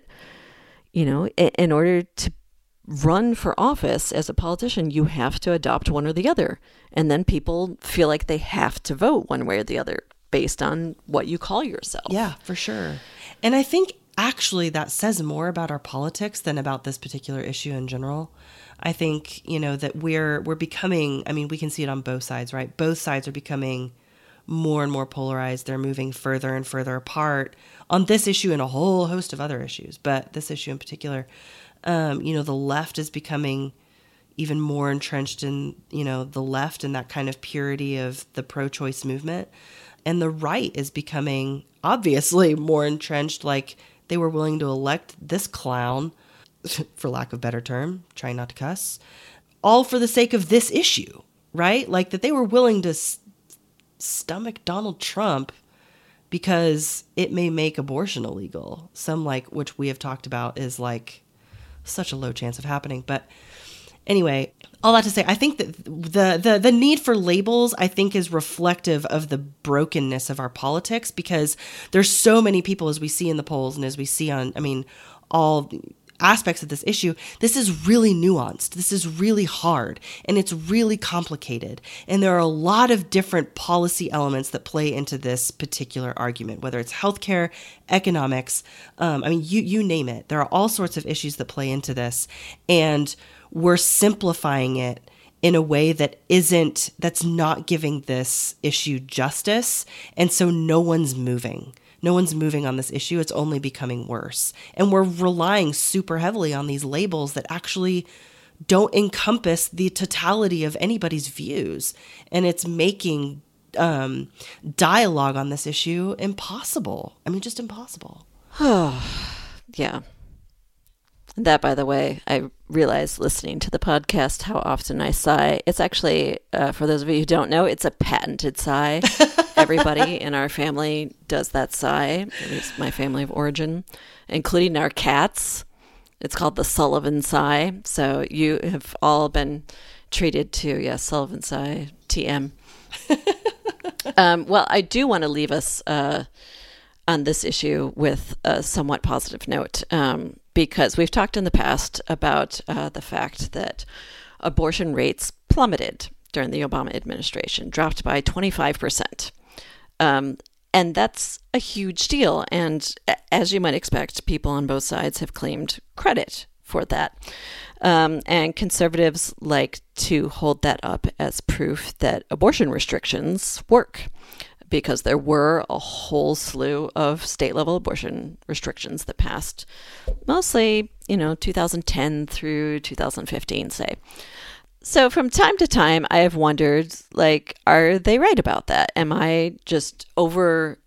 in order to run for office as a politician, you have to adopt one or the other. And then people feel like they have to vote one way or the other based on what you call yourself. Yeah, for sure. And I think actually that says more about our politics than about this particular issue in general. I think, that we're becoming, we can see it on both sides, right? Both sides are becoming more and more polarized. They're moving further and further apart on this issue and a whole host of other issues. But this issue in particular, the left is becoming even more entrenched in, the left and that kind of purity of the pro-choice movement. And the right is becoming obviously more entrenched, like they were willing to elect this clown, for lack of a better term, trying not to cuss, all for the sake of this issue, right? Like that they were willing to stomach Donald Trump because it may make abortion illegal. Which we have talked about is like such a low chance of happening. But anyway, all that to say, I think that the need for labels, I think, is reflective of the brokenness of our politics, because there's so many people, as we see in the polls and as we see on, all aspects of this issue. This is really nuanced. This is really hard, and it's really complicated. And there are a lot of different policy elements that play into this particular argument, whether it's healthcare, economics, you name it. There are all sorts of issues that play into this, and we're simplifying it in a way that's not giving this issue justice. And so no one's moving. No one's moving on this issue. It's only becoming worse. And we're relying super heavily on these labels that actually don't encompass the totality of anybody's views. And it's making dialogue on this issue impossible. just impossible. Yeah. That, by the way, I realized listening to the podcast how often I sigh. It's actually, for those of you who don't know, it's a patented sigh. Everybody in our family does that sigh, at least my family of origin, including our cats. It's called the Sullivan sigh. So you have all been treated to, yes, Sullivan sigh, TM. Well, I do want to leave us on this issue with a somewhat positive note, because we've talked in the past about the fact that abortion rates plummeted during the Obama administration, dropped by 25%. And that's a huge deal. And as you might expect, people on both sides have claimed credit for that. And conservatives like to hold that up as proof that abortion restrictions work, because there were a whole slew of state-level abortion restrictions that passed mostly, 2010 through 2015, say. So from time to time, I have wondered, are they right about that? Am I just over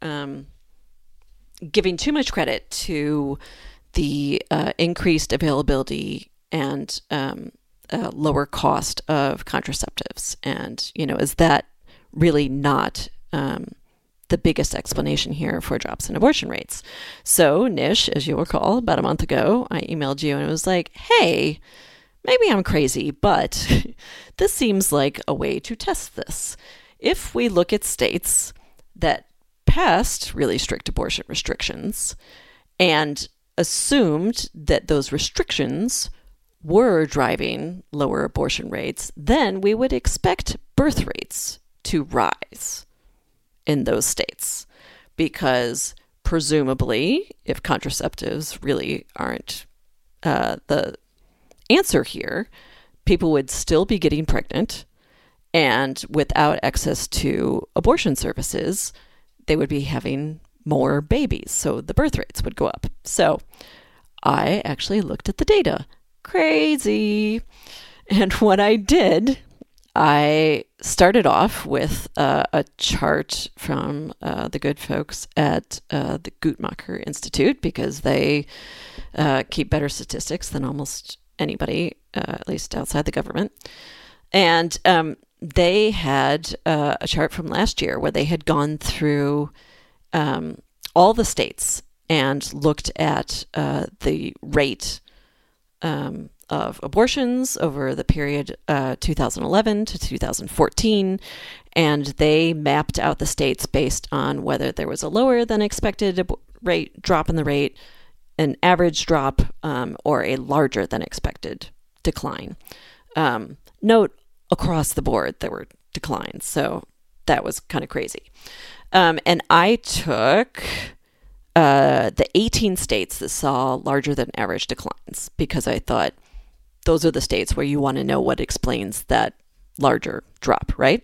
giving too much credit to the increased availability and lower cost of contraceptives? And, is that really not the biggest explanation here for drops in abortion rates? So, Nish, as you'll recall, about a month ago, I emailed you and it was like, hey, maybe I'm crazy, but this seems like a way to test this. If we look at states that passed really strict abortion restrictions and assumed that those restrictions were driving lower abortion rates, then we would expect birth rates to rise in those states, because presumably, if contraceptives really aren't the answer here, people would still be getting pregnant, and without access to abortion services, they would be having more babies, so the birth rates would go up. So I actually looked at the data. Crazy. And what I did, I started off with a chart from the good folks at the Guttmacher Institute, because they keep better statistics than almost anybody, at least outside the government. And they had a chart from last year where they had gone through all the states and looked at the rate of abortions over the period 2011 to 2014, and they mapped out the states based on whether there was a lower than expected drop in the rate, an average drop, or a larger than expected decline. Note, across the board there were declines, so that was kind of crazy. And I took the 18 states that saw larger than average declines, because I thought those are the states where you want to know what explains that larger drop, right?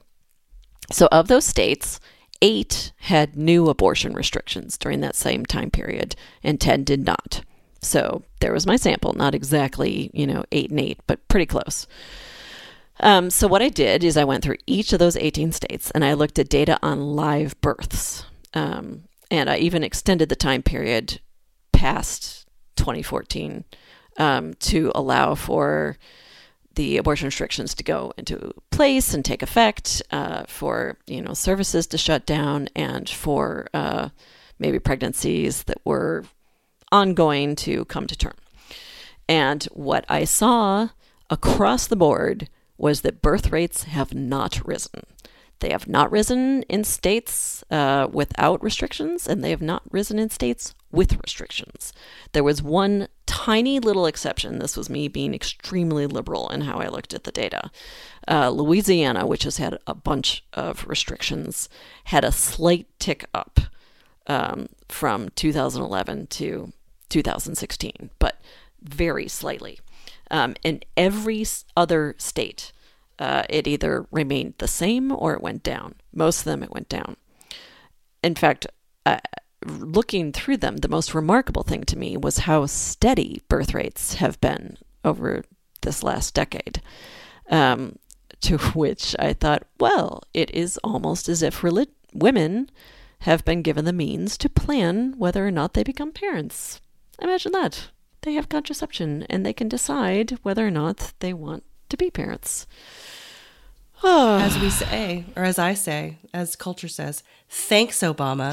So of those states, 8 had new abortion restrictions during that same time period, and 10 did not. So there was my sample, not exactly, 8 and 8, but pretty close. So what I did is I went through each of those 18 states and I looked at data on live births. And I even extended the time period past 2014 to allow for the abortion restrictions to go into place and take effect, for, services to shut down, and for maybe pregnancies that were ongoing to come to term. And what I saw across the board was that birth rates have not risen. They have not risen in states without restrictions, and they have not risen in states with restrictions. There was one tiny little exception. This was me being extremely liberal in how I looked at the data. Louisiana, which has had a bunch of restrictions, had a slight tick up from 2011 to 2016, but very slightly. In every other state, it either remained the same or it went down. Most of them, it went down. In fact, looking through them, the most remarkable thing to me was how steady birth rates have been over this last decade. To which I thought, well, it is almost as if women have been given the means to plan whether or not they become parents. Imagine that. They have contraception and they can decide whether or not they want to be parents. As we say, or as I say, as culture says, thanks, Obama.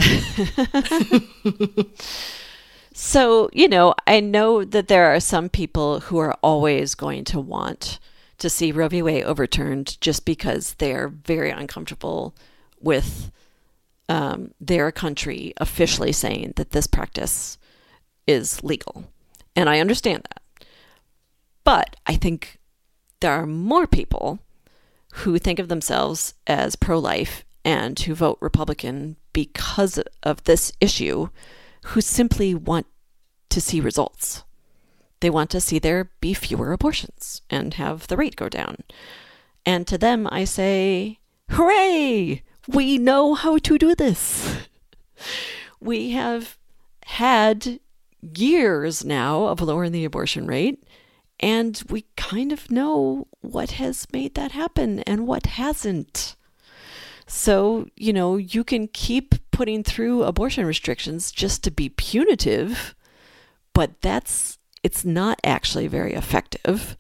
So, I know that there are some people who are always going to want to see Roe v. Wade overturned just because they're very uncomfortable with their country officially saying that this practice is legal. And I understand that. But I think there are more people who think of themselves as pro-life and who vote Republican because of this issue, who simply want to see results. They want to see there be fewer abortions and have the rate go down. And to them, I say, hooray! We know how to do this. We have had years now of lowering the abortion rate, and we kind of know what has made that happen and what hasn't. So, you can keep putting through abortion restrictions just to be punitive, but it's not actually very effective.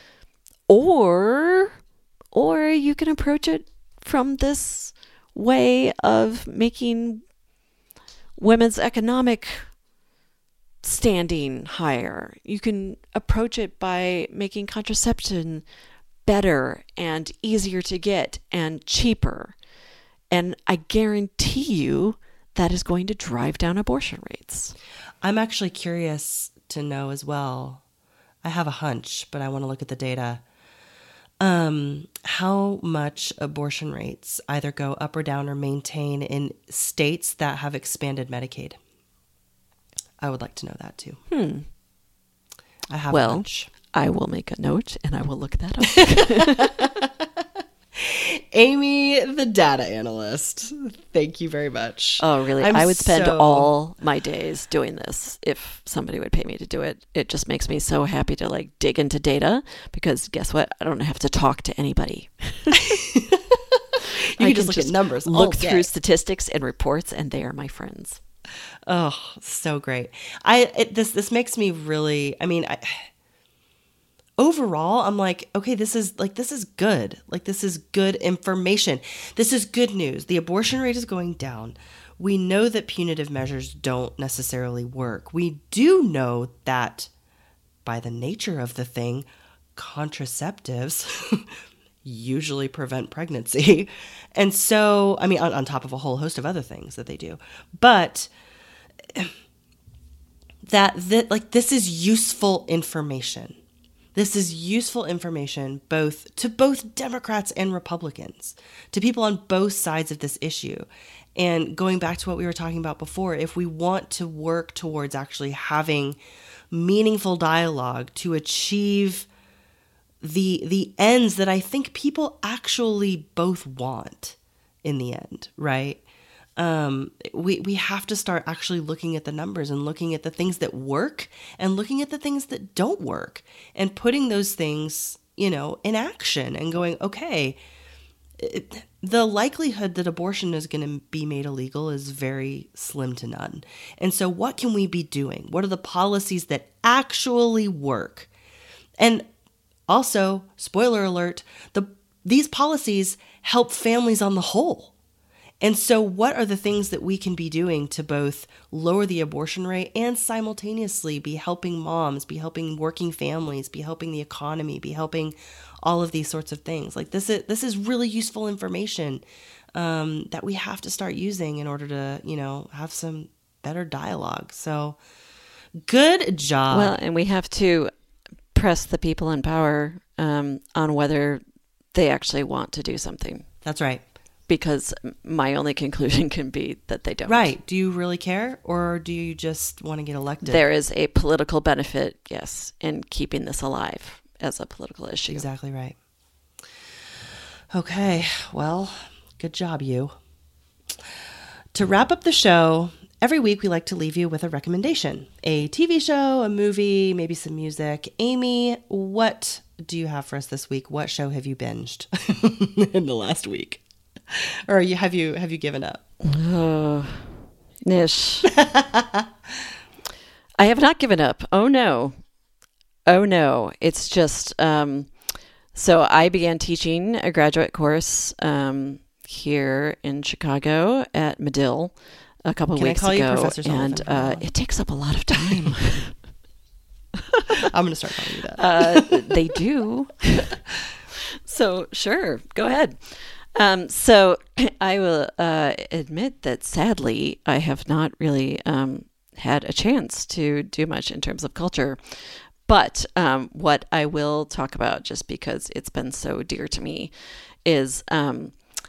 Or you can approach it from this way of making women's economic standing higher. You can approach it by making contraception better and easier to get and cheaper. And I guarantee you that is going to drive down abortion rates. I'm actually curious to know as well. I have a hunch, but I want to look at the data. How much abortion rates either go up or down or maintain in states that have expanded Medicaid? I would like to know that too. I have a hunch. I will make a note and I will look that up. Amy, the data analyst, thank you very much. Oh, really? I would spend all my days doing this if somebody would pay me to do it. It just makes me so happy to dig into data because guess what? I don't have to talk to anybody. You can just look at numbers. Look through statistics and reports, and they are my friends. Oh, so great. This makes me really, overall, I'm like, okay, this is good. This is good information. This is good news. The abortion rate is going down. We know that punitive measures don't necessarily work. We do know that by the nature of the thing, contraceptives usually prevent pregnancy. And so, on top of a whole host of other things that they do. But this is useful information. This is useful information to both Democrats and Republicans, to people on both sides of this issue. And going back to what we were talking about before, if we want to work towards actually having meaningful dialogue to achieve the ends that I think people actually both want in the end, right? We have to start actually looking at the numbers and looking at the things that work and looking at the things that don't work and putting those things, in action and going, okay, the likelihood that abortion is going to be made illegal is very slim to none. And so what can we be doing? What are the policies that actually work? And also, spoiler alert, these policies help families on the whole. And so what are the things that we can be doing to both lower the abortion rate and simultaneously be helping moms, be helping working families, be helping the economy, be helping all of these sorts of things? This is really useful information that we have to start using in order to, have some better dialogue. So good job. Well, and we have to press the people in power on whether they actually want to do something. That's right. Because my only conclusion can be that they don't. Right. Do you really care, or do you just want to get elected? There is a political benefit, yes, in keeping this alive as a political issue. Exactly right. Okay. Well, good job, you. To wrap up the show, every week we like to leave you with a recommendation. A TV show, a movie, maybe some music. Amy, what do you have for us this week? What show have you binged in the last week? Or have you given up? Oh, Nish. I have not given up. Oh no. It's just, so I began teaching a graduate course here in Chicago at Medill a couple of weeks ago. Can I call you Professor Sullivan? And it takes up a lot of time. I'm going to start calling you that. They do. So sure, go ahead. So I will admit that sadly, I have not really had a chance to do much in terms of culture. But what I will talk about, just because it's been so dear to me, is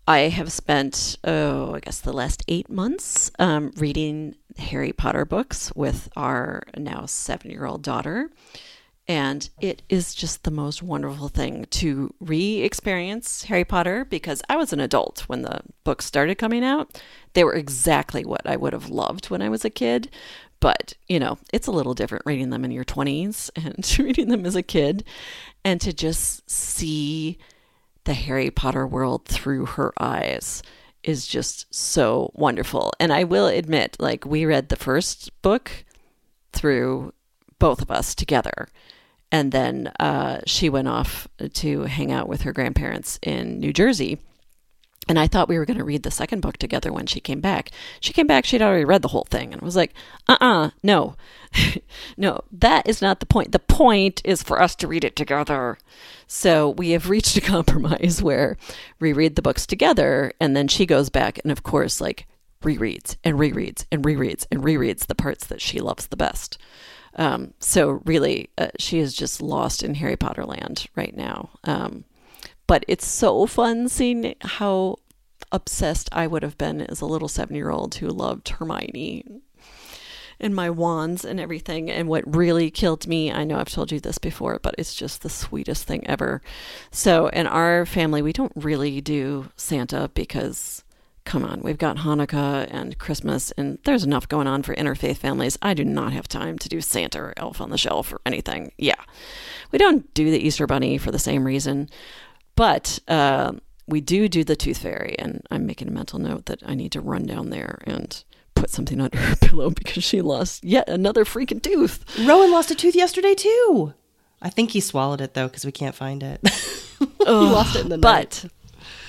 I have spent, I guess the last 8 months reading Harry Potter books with our now 7-year-old daughter. And it is just the most wonderful thing to re-experience Harry Potter, because I was an adult when the books started coming out. They were exactly what I would have loved when I was a kid. But, it's a little different reading them in your 20s and reading them as a kid. And to just see the Harry Potter world through her eyes is just so wonderful. And I will admit, we read the first book through both of us together. And then she went off to hang out with her grandparents in New Jersey. And I thought we were going to read the second book together when she came back. She came back, she'd already read the whole thing. And I was like, no. No, that is not the point. The point is for us to read it together. So we have reached a compromise where we read the books together, and then she goes back and, of course, rereads and rereads and rereads and rereads the parts that she loves the best. So really, she is just lost in Harry Potter land right now. But it's so fun seeing how obsessed I would have been as a little 7-year-old who loved Hermione and my wands and everything. And what really killed me, I know I've told you this before, but it's just the sweetest thing ever. So in our family, we don't really do Santa because, come on, we've got Hanukkah and Christmas, and there's enough going on for interfaith families. I do not have time to do Santa or Elf on the Shelf or anything. Yeah. We don't do the Easter Bunny for the same reason. But we do the Tooth Fairy, and I'm making a mental note that I need to run down there and put something under her pillow because she lost yet another freaking tooth. Rowan lost a tooth yesterday, too. I think he swallowed it, though, because we can't find it. He lost it in the night. But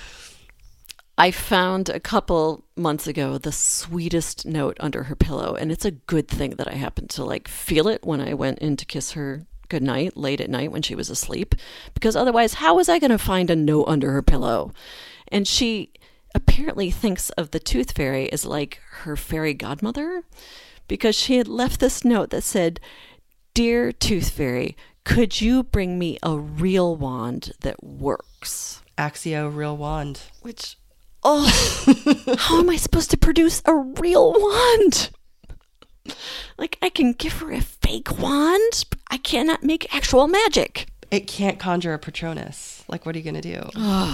I found a couple months ago the sweetest note under her pillow, and it's a good thing that I happened to feel it when I went in to kiss her good night late at night when she was asleep, because otherwise how was I going to find a note under her pillow? And she apparently thinks of the Tooth Fairy as like her fairy godmother, because she had left this note that said, "Dear Tooth Fairy, could you bring me a real wand that works?" Axio real wand. Which, how am I supposed to produce a real wand? I can give her a fake wand, but I cannot make actual magic. It can't conjure a Patronus. What are you going to do?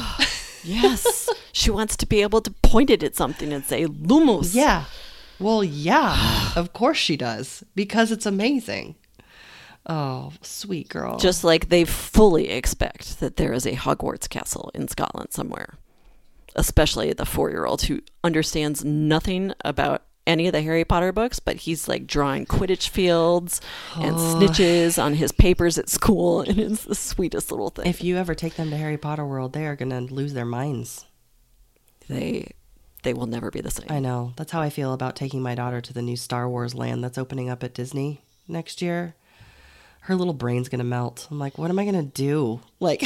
Yes. She wants to be able to point it at something and say, Lumos. Yeah. Well, yeah. Of course she does. Because it's amazing. Oh, sweet girl. Just like they fully expect that there is a Hogwarts castle in Scotland somewhere. Especially the 4-year-old who understands nothing about any of the Harry Potter books, but he's drawing Quidditch fields and snitches on his papers at school, and it's the sweetest little thing. If you ever take them to Harry Potter World, they are going to lose their minds. They will never be the same. I know. That's how I feel about taking my daughter to the new Star Wars land that's opening up at Disney next year. Her little brain's going to melt. I'm like, what am I going to do?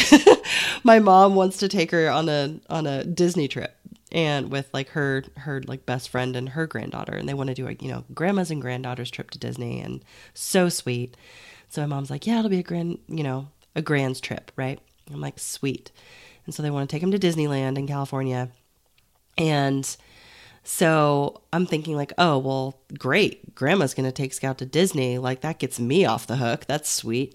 My mom wants to take her on a Disney trip. And with her best friend and her granddaughter, and they want to do a grandma's and granddaughter's trip to Disney, and so sweet. So my mom's like, yeah, it'll be a grand's trip, right? I'm like, sweet. And so they want to take him to Disneyland in California, and so I'm thinking oh well, great, grandma's gonna take Scout to Disney, that gets me off the hook. That's sweet.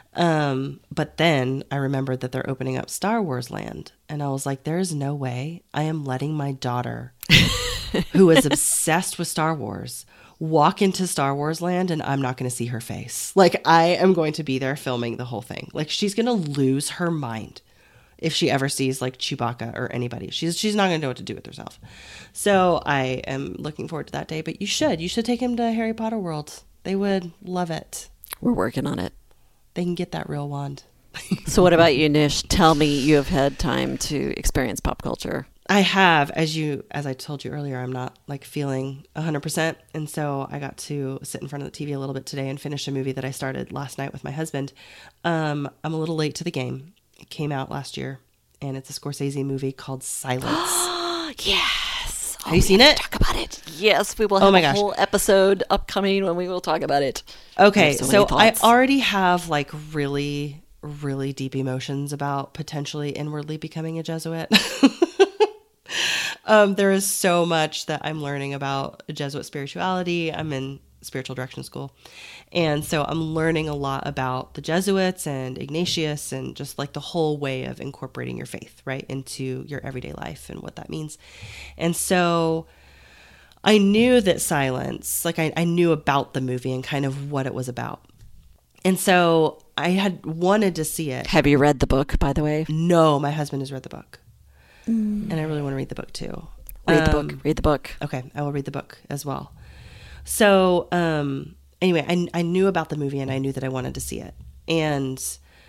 But then I remembered that they're opening up Star Wars Land. And I was like, there's no way I am letting my daughter, who is obsessed with Star Wars, walk into Star Wars Land and I'm not going to see her face. I am going to be there filming the whole thing. She's going to lose her mind if she ever sees Chewbacca or anybody. She's not going to know what to do with herself. So I am looking forward to that day. But you should take him to Harry Potter World. They would love it. We're working on it. They can get that real wand. So what about you, Nish? Tell me you have had time to experience pop culture. I have. As I told you earlier, I'm not feeling 100%. And so I got to sit in front of the TV a little bit today and finish a movie that I started last night with my husband. I'm a little late to the game. It came out last year, and it's a Scorsese movie called Silence. Yes. Have you seen it? Talk about it. Yes, we will have a whole episode upcoming when we will talk about it. Okay, so I already have really, really deep emotions about potentially inwardly becoming a Jesuit. There is so much that I'm learning about Jesuit spirituality. I'm in spiritual direction school. And so I'm learning a lot about the Jesuits and Ignatius and just like the whole way of incorporating your faith, right, into your everyday life and what that means. And so I knew that Silence, like I knew about the movie and kind of what it was about. And so I had wanted to see it. Have you read the book, by the way? No, my husband has read the book. And I really want to read the book too. Read the book. Read the book. Okay, I will read the book as well. So anyway, I knew about the movie and I knew that I wanted to see it. And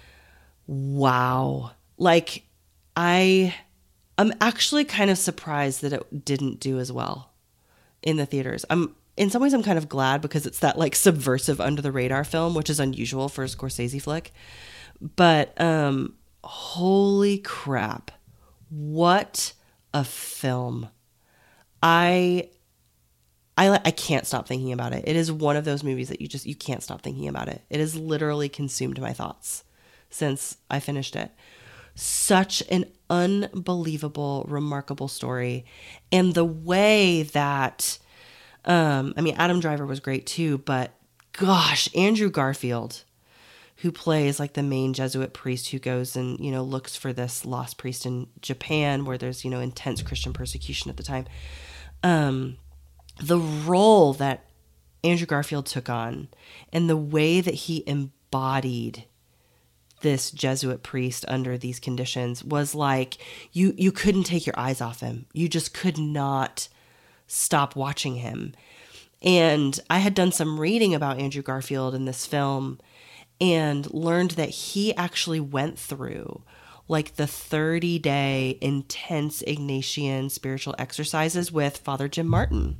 wow, like I'm actually kind of surprised that it didn't do as well in the theaters. In some ways I'm kind of glad because it's that like subversive under the radar film, which is unusual for a Scorsese flick. But holy crap, what a film. I can't stop thinking about it. It is one of those movies that you can't stop thinking about it. It has literally consumed my thoughts since I finished it. Such an unbelievable, remarkable story. And the way that, Adam Driver was great too, but gosh, Andrew Garfield, who plays like the main Jesuit priest who goes and, looks for this lost priest in Japan where there's, intense Christian persecution at the time. The role that Andrew Garfield took on and the way that he embodied this Jesuit priest under these conditions was like, you couldn't take your eyes off him. You just could not stop watching him. And I had done some reading about Andrew Garfield in this film and learned that he actually went through like the 30-day intense Ignatian spiritual exercises with Father Jim Martin.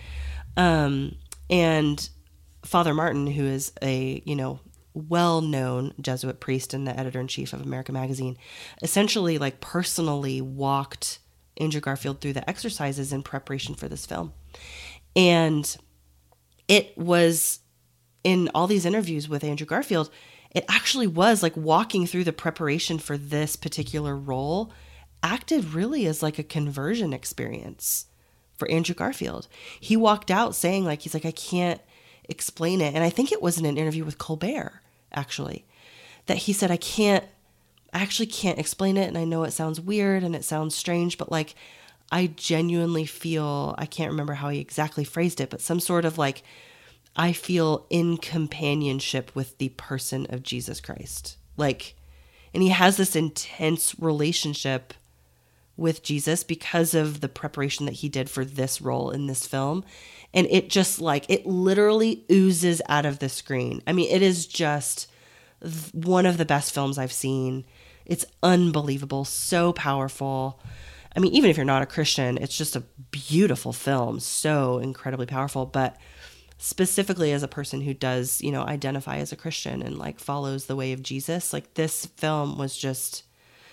And Father Martin, who is a, well-known Jesuit priest and the editor-in-chief of America Magazine, essentially like personally walked Andrew Garfield through the exercises in preparation for this film. And it was in all these interviews with Andrew Garfield, it actually was like walking through the preparation for this particular role acted really as like a conversion experience for Andrew Garfield. He walked out saying he's like, I can't explain it. And I think it was in an interview with Colbert, actually, that he said, I actually can't explain it. And I know it sounds weird and it sounds strange, but like, I genuinely feel, I can't remember how he exactly phrased it, but some sort of like, I feel in companionship with the person of Jesus Christ. Like, and he has this intense relationship with Jesus because of the preparation that he did for this role in this film. And it just like, it literally oozes out of the screen. I mean, it is just one of the best films I've seen. It's unbelievable, so powerful. I mean, even if you're not a Christian, it's just a beautiful film, so incredibly powerful. But specifically as a person who does, identify as a Christian and like follows the way of Jesus, like this film was just,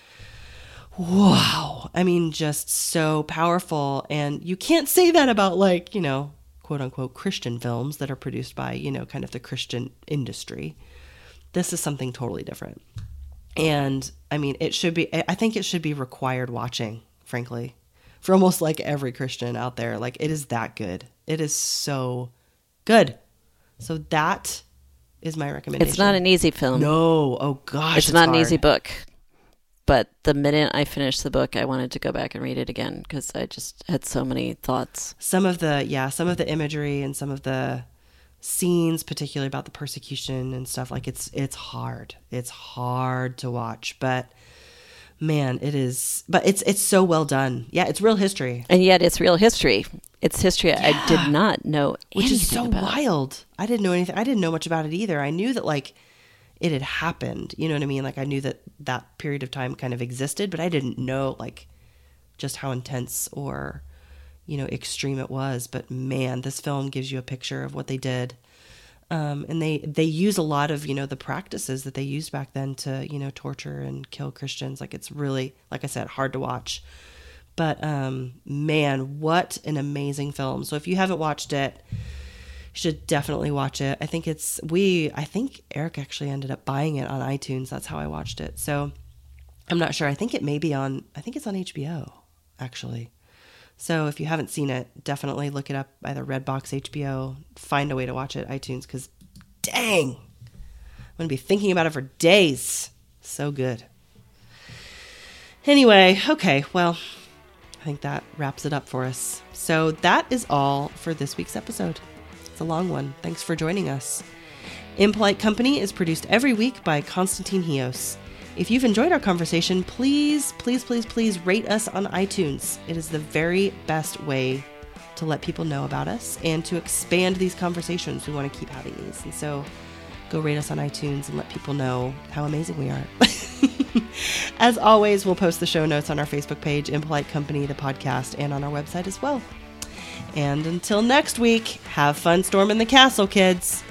wow. I mean, just so powerful. And you can't say that about like, quote unquote Christian films that are produced by, kind of the Christian industry. This is something totally different. And I mean, I think it should be required watching, frankly, for almost like every Christian out there. Like it is that good. It is so good. So that is my recommendation. It's not an easy film. No. Oh gosh. It's not hard. An easy book. But the minute I finished the book, I wanted to go back and read it again because I just had so many thoughts. Some of the imagery and some of the scenes, particularly about the persecution and stuff, like it's hard. It's hard to watch, but man, it is. But it's so well done. Yeah, it's real history. And yet it's real history. It's history I did not know anything Which is so about. Wild. I didn't know anything. I didn't know much about it either. I knew that like it had happened. You know what I mean? Like I knew that period of time kind of existed, but I didn't know like just how intense or, extreme it was. But man, this film gives you a picture of what they did. And they use a lot of, the practices that they used back then to, torture and kill Christians. Like it's really, like I said, hard to watch. But man, what an amazing film. So if you haven't watched it, you should definitely watch it. I think Eric actually ended up buying it on iTunes. That's how I watched it. So I'm not sure. I think it's on HBO, actually. So if you haven't seen it, definitely look it up, either Redbox, HBO, find a way to watch it, iTunes, because dang, I'm going to be thinking about it for days. So good. Anyway, okay, well, I think that wraps it up for us. So that is all for this week's episode. It's a long one. Thanks for joining us. Impolite Company is produced every week by Konstantin Hios. If you've enjoyed our conversation, please, please, please, please rate us on iTunes. It is the very best way to let people know about us and to expand these conversations. We want to keep having these. And so go rate us on iTunes and let people know how amazing we are. As always, we'll post the show notes on our Facebook page, Impolite Company, the podcast, and on our website as well. And until next week, have fun storming the castle, kids.